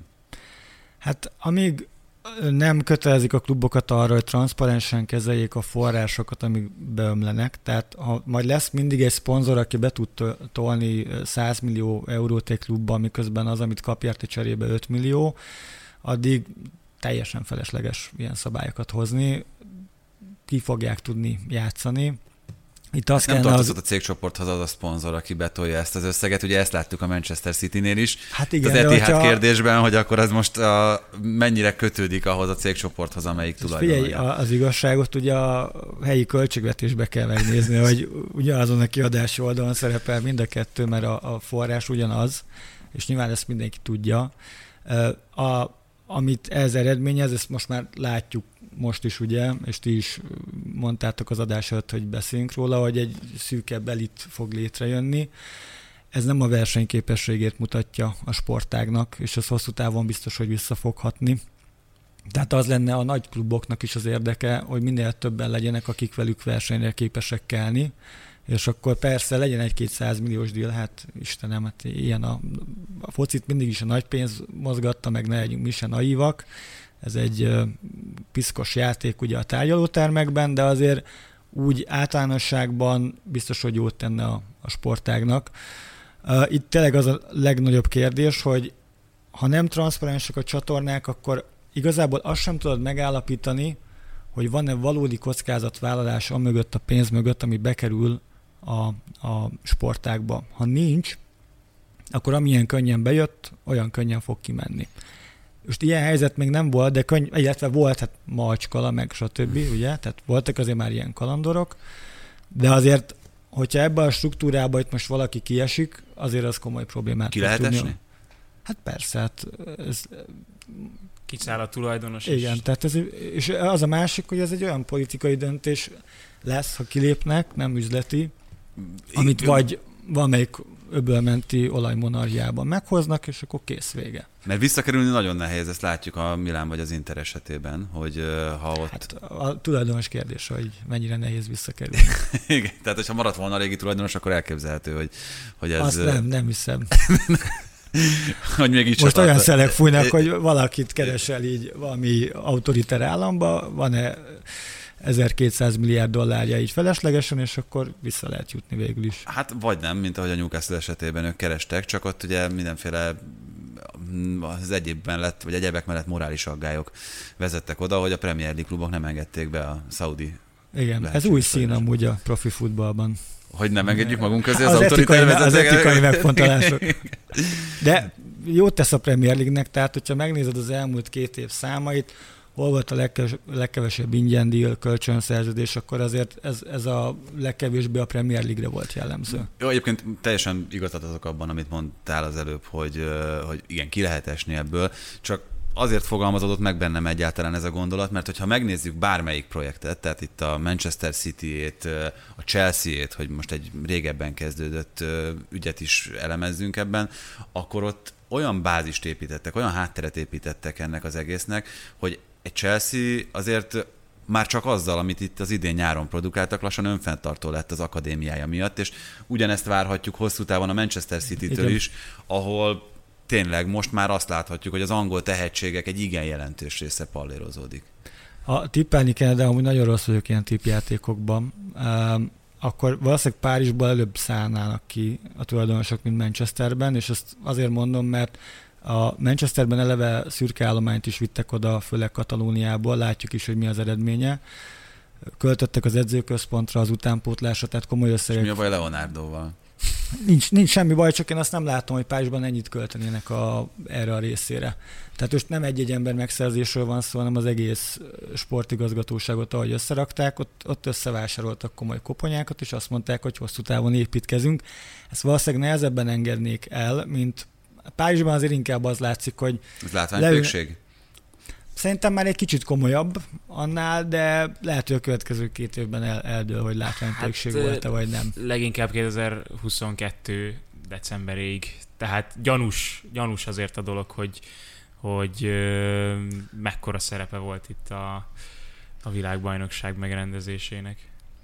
Hát amíg nem kötelezik a klubokat arra, hogy transzparensen kezeljék a forrásokat, amik beömlenek, tehát ha majd lesz mindig egy szponzor, aki be tud tolni 100 millió eurót egy klubba, miközben az, amit kap érte cserébe 5 millió, addig teljesen felesleges ilyen szabályokat hozni, ki fogják tudni játszani. Itt azt nem tartozott a cégcsoporthoz az a szponzor, aki betolja ezt az összeget. Ugye ezt láttuk a Manchester Citynél is. Hát igen, az Etihad kérdésben, hogy akkor ez most mennyire kötődik ahhoz a cégcsoporthoz, amelyik tulajdonolja. Figyelj, az igazságot ugye a helyi költségvetésbe kell megnézni, hogy ugyanazon a kiadási oldalon szerepel mind a kettő, mert a forrás ugyanaz, és nyilván ezt mindenki tudja. Amit ez eredményez, ezt most már látjuk most is, ugye, és ti is mondtátok az adás előtt, hogy beszéljünk róla, hogy egy szűkebb elit fog létrejönni. Ez nem a versenyképességét mutatja a sportágnak, és az hosszú távon biztos, hogy vissza fog hatni. Tehát az lenne a nagy kluboknak is az érdeke, hogy minél többen legyenek, akik velük versenyre képesek kelni, és akkor persze legyen egy 200 milliós díl, hát Istenem, hát ilyen a focit mindig is a nagy pénz mozgatta, meg ne legyünk mi se naívak. Ez egy piszkos játék ugye a tárgyalótermekben, de azért úgy általánosságban biztos, hogy jót tenne a sportágnak. Itt tényleg az a legnagyobb kérdés, hogy ha nem transzparensek a csatornák, akkor igazából azt sem tudod megállapítani, hogy van-e valódi kockázatvállalás amögött, a pénz mögött, ami bekerül a sportágba. Ha nincs, akkor amilyen könnyen bejött, olyan könnyen fog kimenni. Most ilyen helyzet még nem volt, de illetve volt, hát Malcskala, meg stb., ugye? Tehát voltak azért már ilyen kalandorok, de azért, hogyha ebben a struktúrában itt most valaki kiesik, azért az komoly problémát ki lehet esni? Hát persze, hát ez... Kiszáll a tulajdonos igen, is. Tehát és az a másik, hogy ez egy olyan politikai döntés lesz, ha kilépnek, nem üzleti, amit vagy valamelyik öbölmenti olajmonarchiában meghoznak, és akkor kész, vége. Mert visszakerülni nagyon nehéz, ezt látjuk a Milán vagy az Inter esetében, hogy ha ott... Hát a tulajdonos kérdés, hogy mennyire nehéz visszakerülni. Igen, tehát hogyha maradt volna a régi tulajdonos, akkor elképzelhető, hogy ez... Azt nem hiszem. hogy még így most olyan szelek fújnak, hogy valakit keresel így valami autoriter államba, van-e 1200 milliárd dollárja így feleslegesen, és akkor vissza lehet jutni végül is. Hát vagy nem, mint ahogy a Newcastle esetében ők kerestek, csak ott ugye mindenféle az egyébben lett, vagy egyebek mellett morális aggályok vezettek oda, hogy a Premier League klubok nem engedték be a szaudi. Igen, ez új szín amúgy a profi futballban. Hogy nem engedjük magunk közé az autoritár vezetőket. Az etikai megfontolások. De jót tesz a Premier League-nek, tehát hogyha megnézed az elmúlt 2 év számait, hol volt a legkevesebb ingyen deal, kölcsönszerződés, akkor azért ez a legkevésbé a Premier League-re volt jellemző. Jó, egyébként teljesen igazat adok abban, amit mondtál az előbb, hogy igen, ki lehet esni ebből, csak azért fogalmazódott meg bennem egyáltalán ez a gondolat, mert hogyha megnézzük bármelyik projektet, tehát itt a Manchester City-ét, a Chelsea-ét, hogy most egy régebben kezdődött ügyet is elemezzünk ebben, akkor ott olyan bázist építettek, olyan hátteret építettek ennek az egésznek, hogy egy Chelsea azért már csak azzal, amit itt az idén nyáron produkáltak, lassan önfenntartó lett az akadémiája miatt, és ugyanezt várhatjuk hosszú távon a Manchester City-től is, ahol tényleg most már azt láthatjuk, hogy az angol tehetségek egy igen jelentős része pallérozódik. Ha tippelni kell, de amúgy nagyon rossz vagyok ilyen tippjátékokban, akkor valószínűleg Párizsból előbb szállnának ki a tulajdonosok, mint Manchesterben, és ezt azért mondom, mert a Manchesterben eleve szürke állományt is vittek oda, főleg Katalóniából, látjuk is, hogy mi az eredménye. Költöttek az edzőközpontra, az utánpótlásra, tehát komoly összegek. És mi a baj Leonardoval? Nincs semmi baj, csak én azt nem látom, hogy Párizsban ennyit költenének erre a részére. Tehát most nem egy ember megszerzésről van szó, hanem az egész sportigazgatóságot, ahogy összerakták, ott összevásároltak komoly koponyákat, és azt mondták, hogy hosszú távon építkezünk. Ezt valószínűleg nehezebben engednék el, mint Párizsban azért inkább az látszik, hogy... Ez látványtőkség? Szerintem már egy kicsit komolyabb annál, de lehet, hogy a következő 2 évben eldől, hogy látványtőkség volt-e, vagy nem. Leginkább 2022 decemberig. Tehát gyanús azért a dolog, hogy mekkora szerepe volt itt a világbajnokság megrendezésének.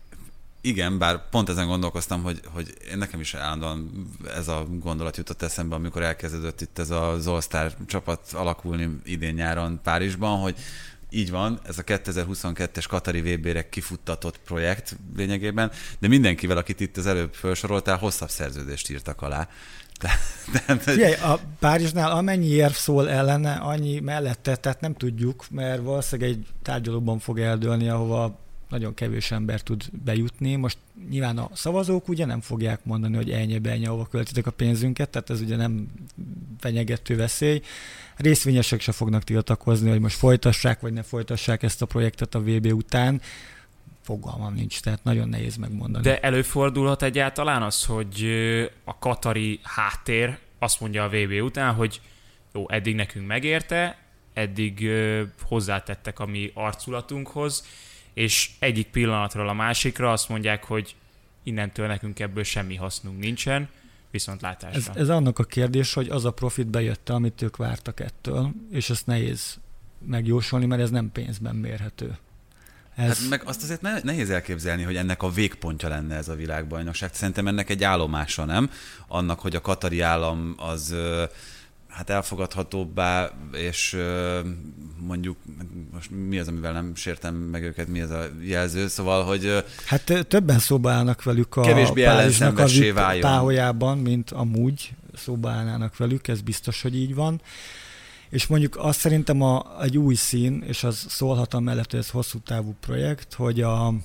Igen, bár pont ezen gondolkoztam, hogy nekem is állandóan ez a gondolat jutott eszembe, amikor elkezdődött itt ez az All-Star csapat alakulni idén-nyáron Párizsban, hogy így van, ez a 2022-es Katari VB-re kifuttatott projekt lényegében, de mindenkivel, akit itt az előbb felsoroltál, hosszabb szerződést írtak alá. Figyelj, a Párizsnál amennyi érv szól ellene, annyi mellette, tehát nem tudjuk, mert valószínűleg egy tárgyalóban fog eldőlni, ahova nagyon kevés ember tud bejutni. Most nyilván a szavazók ugye nem fogják mondani, hogy ennyi, ahova költitek a pénzünket, tehát ez ugye nem fenyegető veszély. Részvényesek se fognak tiltakozni, hogy most folytassák, vagy ne folytassák ezt a projektet a VB után. Fogalmam nincs, tehát nagyon nehéz megmondani. De előfordulhat egyáltalán az, hogy a katari háttér azt mondja a VB után, hogy jó, eddig nekünk megérte, eddig hozzátettek a mi arculatunkhoz, és egyik pillanatról a másikra azt mondják, hogy innentől nekünk ebből semmi hasznunk nincsen, viszontlátásra. Ez annak a kérdés, hogy az a profit bejött, amit ők vártak ettől, és ezt nehéz megjósolni, mert ez nem pénzben mérhető. Hát meg azt azért nehéz elképzelni, hogy ennek a végpontja lenne ez a világbajnokság. Szerintem ennek egy állomása, nem? Annak, hogy a katari állam az hát elfogadhatóbbá, és mondjuk, most mi az, amivel nem sértem meg őket, mi ez a jelző, szóval, hogy... Hát többen szóba állnak velük a Párizsnak a táholyában, mint amúgy szóba állnának velük, ez biztos, hogy így van. És mondjuk azt szerintem egy új szín, és az szólhat amellett, hogy ez hosszú távú projekt, hogy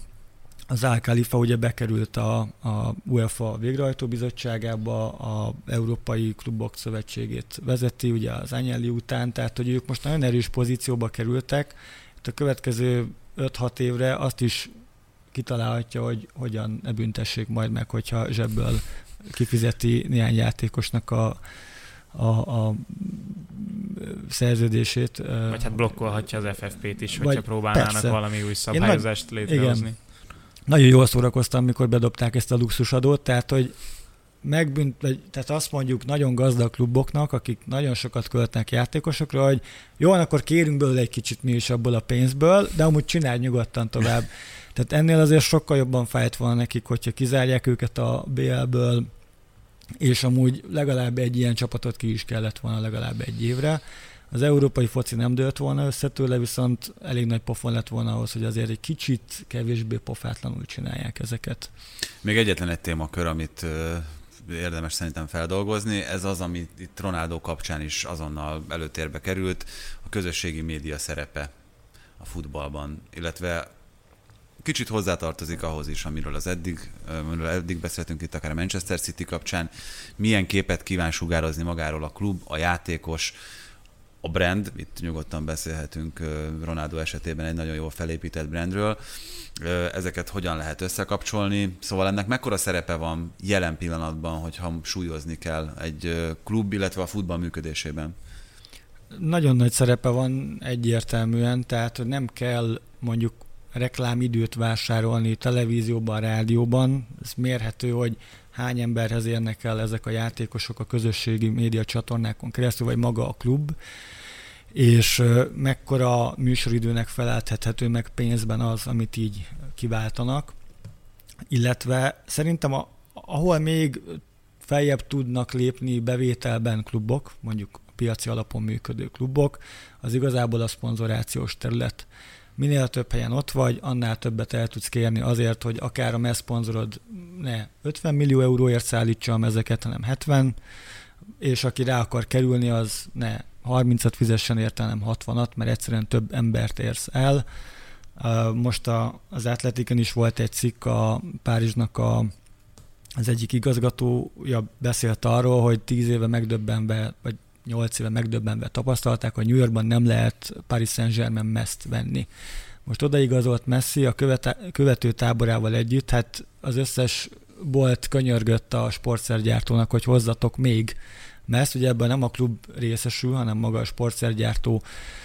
az Al Khalifa ugye bekerült a UEFA végrehajtó bizottságába, a Európai Klubok Szövetségét vezeti, ugye az Agnelli után, tehát hogy ők most nagyon erős pozícióba kerültek, itt a következő 5-6 évre azt is kitalálhatja, hogy hogyan ne büntessék majd meg, hogyha zsebből kifizeti néhány játékosnak a szerződését. Vagy hát blokkolhatja az FFP-t is, hogyha próbálnának persze valami új szabályozást létrehozni. Igen. Nagyon jól szórakoztam, mikor bedobták ezt a luxusadót, tehát hogy tehát azt mondjuk nagyon gazdag kluboknak, akik nagyon sokat költnek játékosokra, hogy jó, akkor kérünk belőle egy kicsit mi is abból a pénzből, de amúgy csinálj nyugodtan tovább. Tehát ennél azért sokkal jobban fájt volna nekik, hogyha kizárják őket a BL-ből, és amúgy legalább egy ilyen csapatot ki is kellett volna legalább egy évre. Az európai foci nem dőlt volna össze tőle, viszont elég nagy pofon lett volna ahhoz, hogy azért egy kicsit kevésbé pofátlanul csinálják ezeket. Még egyetlen egy témakör, amit érdemes szerintem feldolgozni. Ez az, ami itt Ronaldo kapcsán is azonnal előtérbe került, a közösségi média szerepe a futballban, illetve kicsit hozzátartozik ahhoz is, amiről eddig beszéltünk itt, akár a Manchester City kapcsán, milyen képet kíván sugározni magáról a klub, a játékos, a brand, itt nyugodtan beszélhetünk Ronaldo esetében egy nagyon jól felépített brandről, ezeket hogyan lehet összekapcsolni, szóval ennek mekkora szerepe van jelen pillanatban, hogyha súlyozni kell egy klub, illetve a futball működésében? Nagyon nagy szerepe van egyértelműen, tehát nem kell mondjuk reklámidőt vásárolni televízióban, rádióban. Ez mérhető, hogy hány emberhez érnek el ezek a játékosok a közösségi média csatornákon keresztül, vagy maga a klub, és mekkora műsoridőnek feleltethető meg pénzben az, amit így kiváltanak. Illetve szerintem ahol még feljebb tudnak lépni bevételben klubok, mondjuk a piaci alapon működő klubok, az igazából a szponzorációs terület. Minél több helyen ott vagy, annál többet el tudsz kérni azért, hogy akár a messzponzorod ne 50 millió euróért szállítsa a mezeket, hanem 70, és aki rá akar kerülni, az ne 30-at fizessen érte, hanem 60-at, mert egyszerűen több embert érsz el. Most az Athleticen is volt egy cikk, a Párizsnak az egyik igazgatója beszélt arról, hogy 10 éve megdöbbenve, vagy 8 éve megdöbbenve tapasztalták, hogy New Yorkban nem lehet Paris Saint-Germain Messt venni. Most odaigazolt Messi a követő táborával együtt, hát az összes bolt könyörgött a sportszergyártónak, hogy hozzatok még Messt, ugye ebben nem a klub részesül, hanem maga a sportszergyártó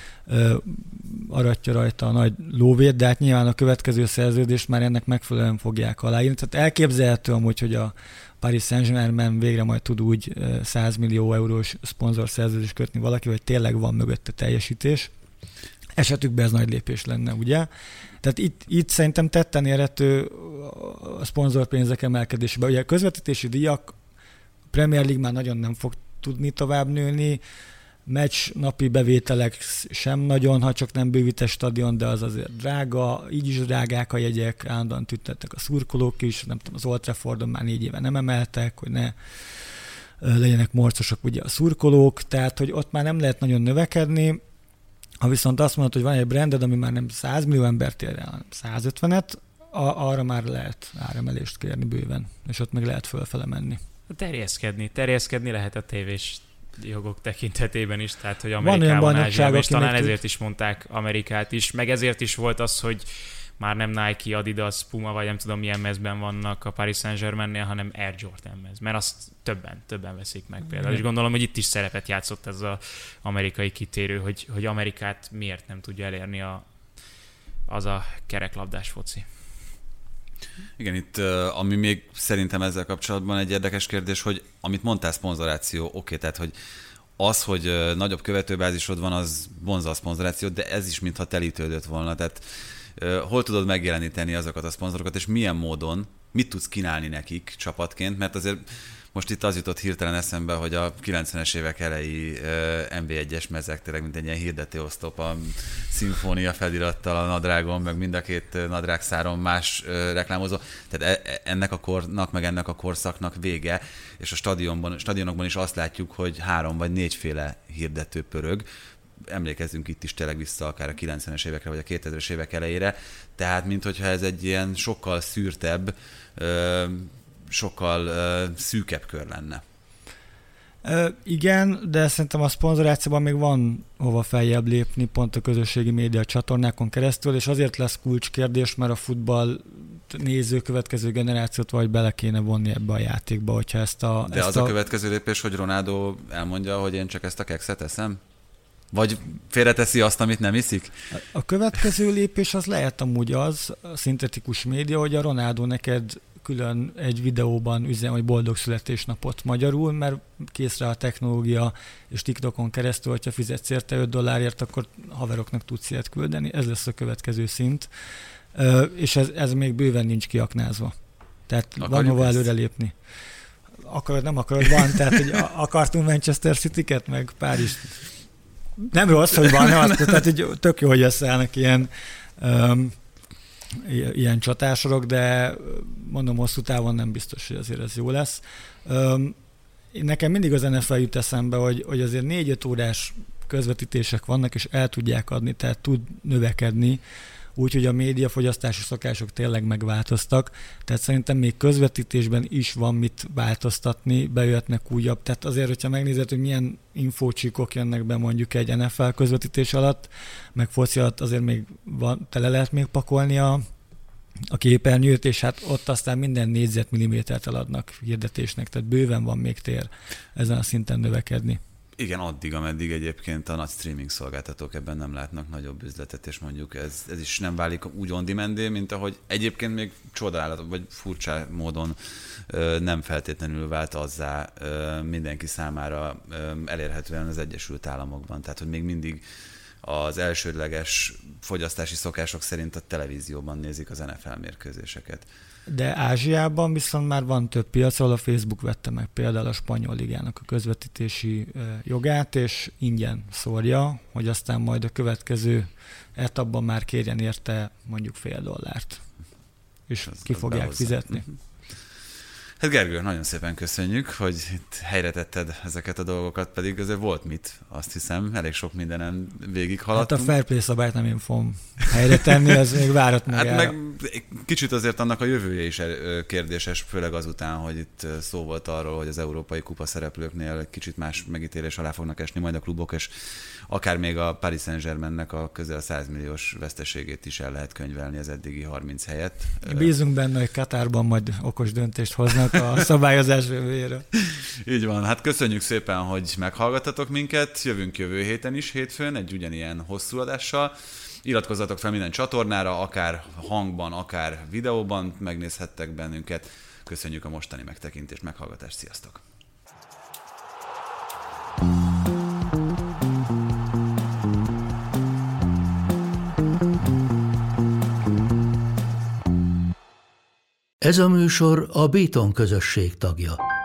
aratja rajta a nagy lóvét, de hát nyilván a következő szerződést már ennek megfelelően fogják aláírni. Tehát elképzelhető amúgy, hogy a Paris Saint-Germain végre majd tud úgy 100 millió eurós szponzorszerződést kötni valaki, hogy tényleg van mögötte teljesítés. Esetükben ez nagy lépés lenne, ugye? Tehát itt szerintem tetten érhető a szponzorpénzek emelkedésében. Ugye a közvetítési díjak Premier League már nagyon nem fog tudni tovább nőni, meccs napi bevételek sem nagyon, ha csak nem bővítés stadion, de az azért drága, így is drágák a jegyek, állandóan tüntettek a szurkolók is, nem tudom, az Old Traffordon már 4 éve nem emeltek, hogy ne legyenek morcosak ugye a szurkolók, tehát hogy ott már nem lehet nagyon növekedni. Ha viszont azt mondod, hogy van egy branded, ami már nem 100 millió embert ér el, hanem 150-et, arra már lehet áremelést kérni bőven, és ott meg lehet fölfele menni. Terjeszkedni lehet a tévés jogok tekintetében is, tehát hogy Amerikában, Ázsiában, és talán ezért is mondták Amerikát is, meg ezért is volt az, hogy már nem Nike, Adidas, Puma, vagy nem tudom milyen mezben vannak a Paris Saint-Germainnél, hanem Air Jordan mez, mert azt többen veszik meg például. És gondolom, hogy itt is szerepet játszott ez az amerikai kitérő, hogy Amerikát miért nem tudja elérni az a kereklabdás foci. Igen, itt ami még szerintem ezzel kapcsolatban egy érdekes kérdés, hogy amit mondtál, szponzoráció, oké, tehát hogy az, hogy nagyobb követőbázisod van, az vonzza a szponzorációt, de ez is mintha telítődött volna, tehát hol tudod megjeleníteni azokat a szponzorokat, és milyen módon, mit tudsz kínálni nekik csapatként, mert azért most itt az jutott hirtelen eszembe, hogy a 90-es évek elejé NB1-es mezek tényleg mint egy ilyen hirdetőosztop, a szimfónia felirattal a nadrágon, meg mind a két nadrágszáron más reklámozó. Tehát ennek a kornak, meg ennek a korszaknak vége, és a stadionokban is azt látjuk, hogy 3 vagy 4 féle hirdető pörög. Emlékezzünk itt is tényleg vissza akár a 90-es évekre, vagy a 2000-es évek elejére. Tehát, minthogyha ez egy ilyen sokkal szűrtebb, sokkal szűkebb kör lenne. Igen, de szerintem a szponzorációban még van hova feljebb lépni pont a közösségi média csatornákon keresztül, és azért lesz kulcskérdés, mert a futball néző következő generációt vagy bele kéne vonni ebbe a játékba, hogyha De az a következő lépés, hogy Ronaldo elmondja, hogy én csak ezt a kekszet eszem? Vagy félreteszi azt, amit nem iszik? A következő lépés az lehet amúgy az, a szintetikus média, hogy a Ronaldo neked külön egy videóban üzen, hogy boldog születésnapot magyarul, mert készre a technológia, és TikTokon keresztül, hogyha fizetsz érte $5, akkor haveroknak tudsz ilyet küldeni. Ez lesz a következő szint. És ez még bőven nincs kiaknázva. Tehát van hova előrelépni. Akarod, nem akarod, van. Tehát, hogy akartunk Manchester City-ket, meg Párizs. Nem rossz, hogy van, tehát hogy tök jó, hogy összeállnak ilyen ilyen csatásorok, de mondom, hosszú távon nem biztos, hogy azért ez jó lesz. Nekem mindig az NFL jut eszembe, hogy azért 4-5 órás közvetítések vannak, és el tudják adni, tehát tud növekedni, úgyhogy a médiafogyasztási szokások tényleg megváltoztak, tehát szerintem még közvetítésben is van mit változtatni, bejöhetnek újabb, tehát azért, hogyha megnézed, hogy milyen infócsíkok jönnek be mondjuk egy NFL közvetítés alatt, meg foci alatt azért még tele lehet még pakolni a képernyőt, és hát ott aztán minden négyzetmillimétert eladnak hirdetésnek, tehát bőven van még tér ezen a szinten növekedni. Igen, addig, ameddig egyébként a nagy streaming szolgáltatók ebben nem látnak nagyobb üzletet, és mondjuk ez is nem válik úgy on-demand-é, mint ahogy egyébként még csodálatos, vagy furcsa módon nem feltétlenül vált azzá mindenki számára elérhetően az Egyesült Államokban. Tehát, hogy még mindig az elsődleges fogyasztási szokások szerint a televízióban nézik az NFL mérkőzéseket. De Ázsiában viszont már van több piac, ahol a Facebook vette meg például a spanyol ligának a közvetítési jogát, és ingyen szórja, hogy aztán majd a következő etapban már kérjen érte mondjuk $0,5, és ki fogják fizetni. Hát Gergő, nagyon szépen köszönjük, hogy itt helyre tetted ezeket a dolgokat, pedig azért volt mit, azt hiszem, elég sok mindenen végighaladtunk. Hát a fair play szabályt nem én fogom helyre tenni, ez még várat magára. Hát meg kicsit azért annak a jövője is kérdéses, főleg azután, hogy itt szó volt arról, hogy az európai kupa szereplőknél kicsit más megítélés alá fognak esni majd a klubok, és akár még a Paris Saint-Germainnek a közel 100 milliós veszteségét is el lehet könyvelni az eddigi 30 helyett. Bízunk benne, hogy Katárban majd okos döntést hoznak a szabályozás jövőjéről. Így van, hát köszönjük szépen, hogy meghallgattatok minket, jövünk jövő héten is, hétfőn, egy ugyanilyen hosszú adással. Iratkozzatok fel minden csatornára, akár hangban, akár videóban megnézhettek bennünket. Köszönjük a mostani megtekintést, meghallgatást, sziasztok! Ez a műsor a Béton közösség tagja.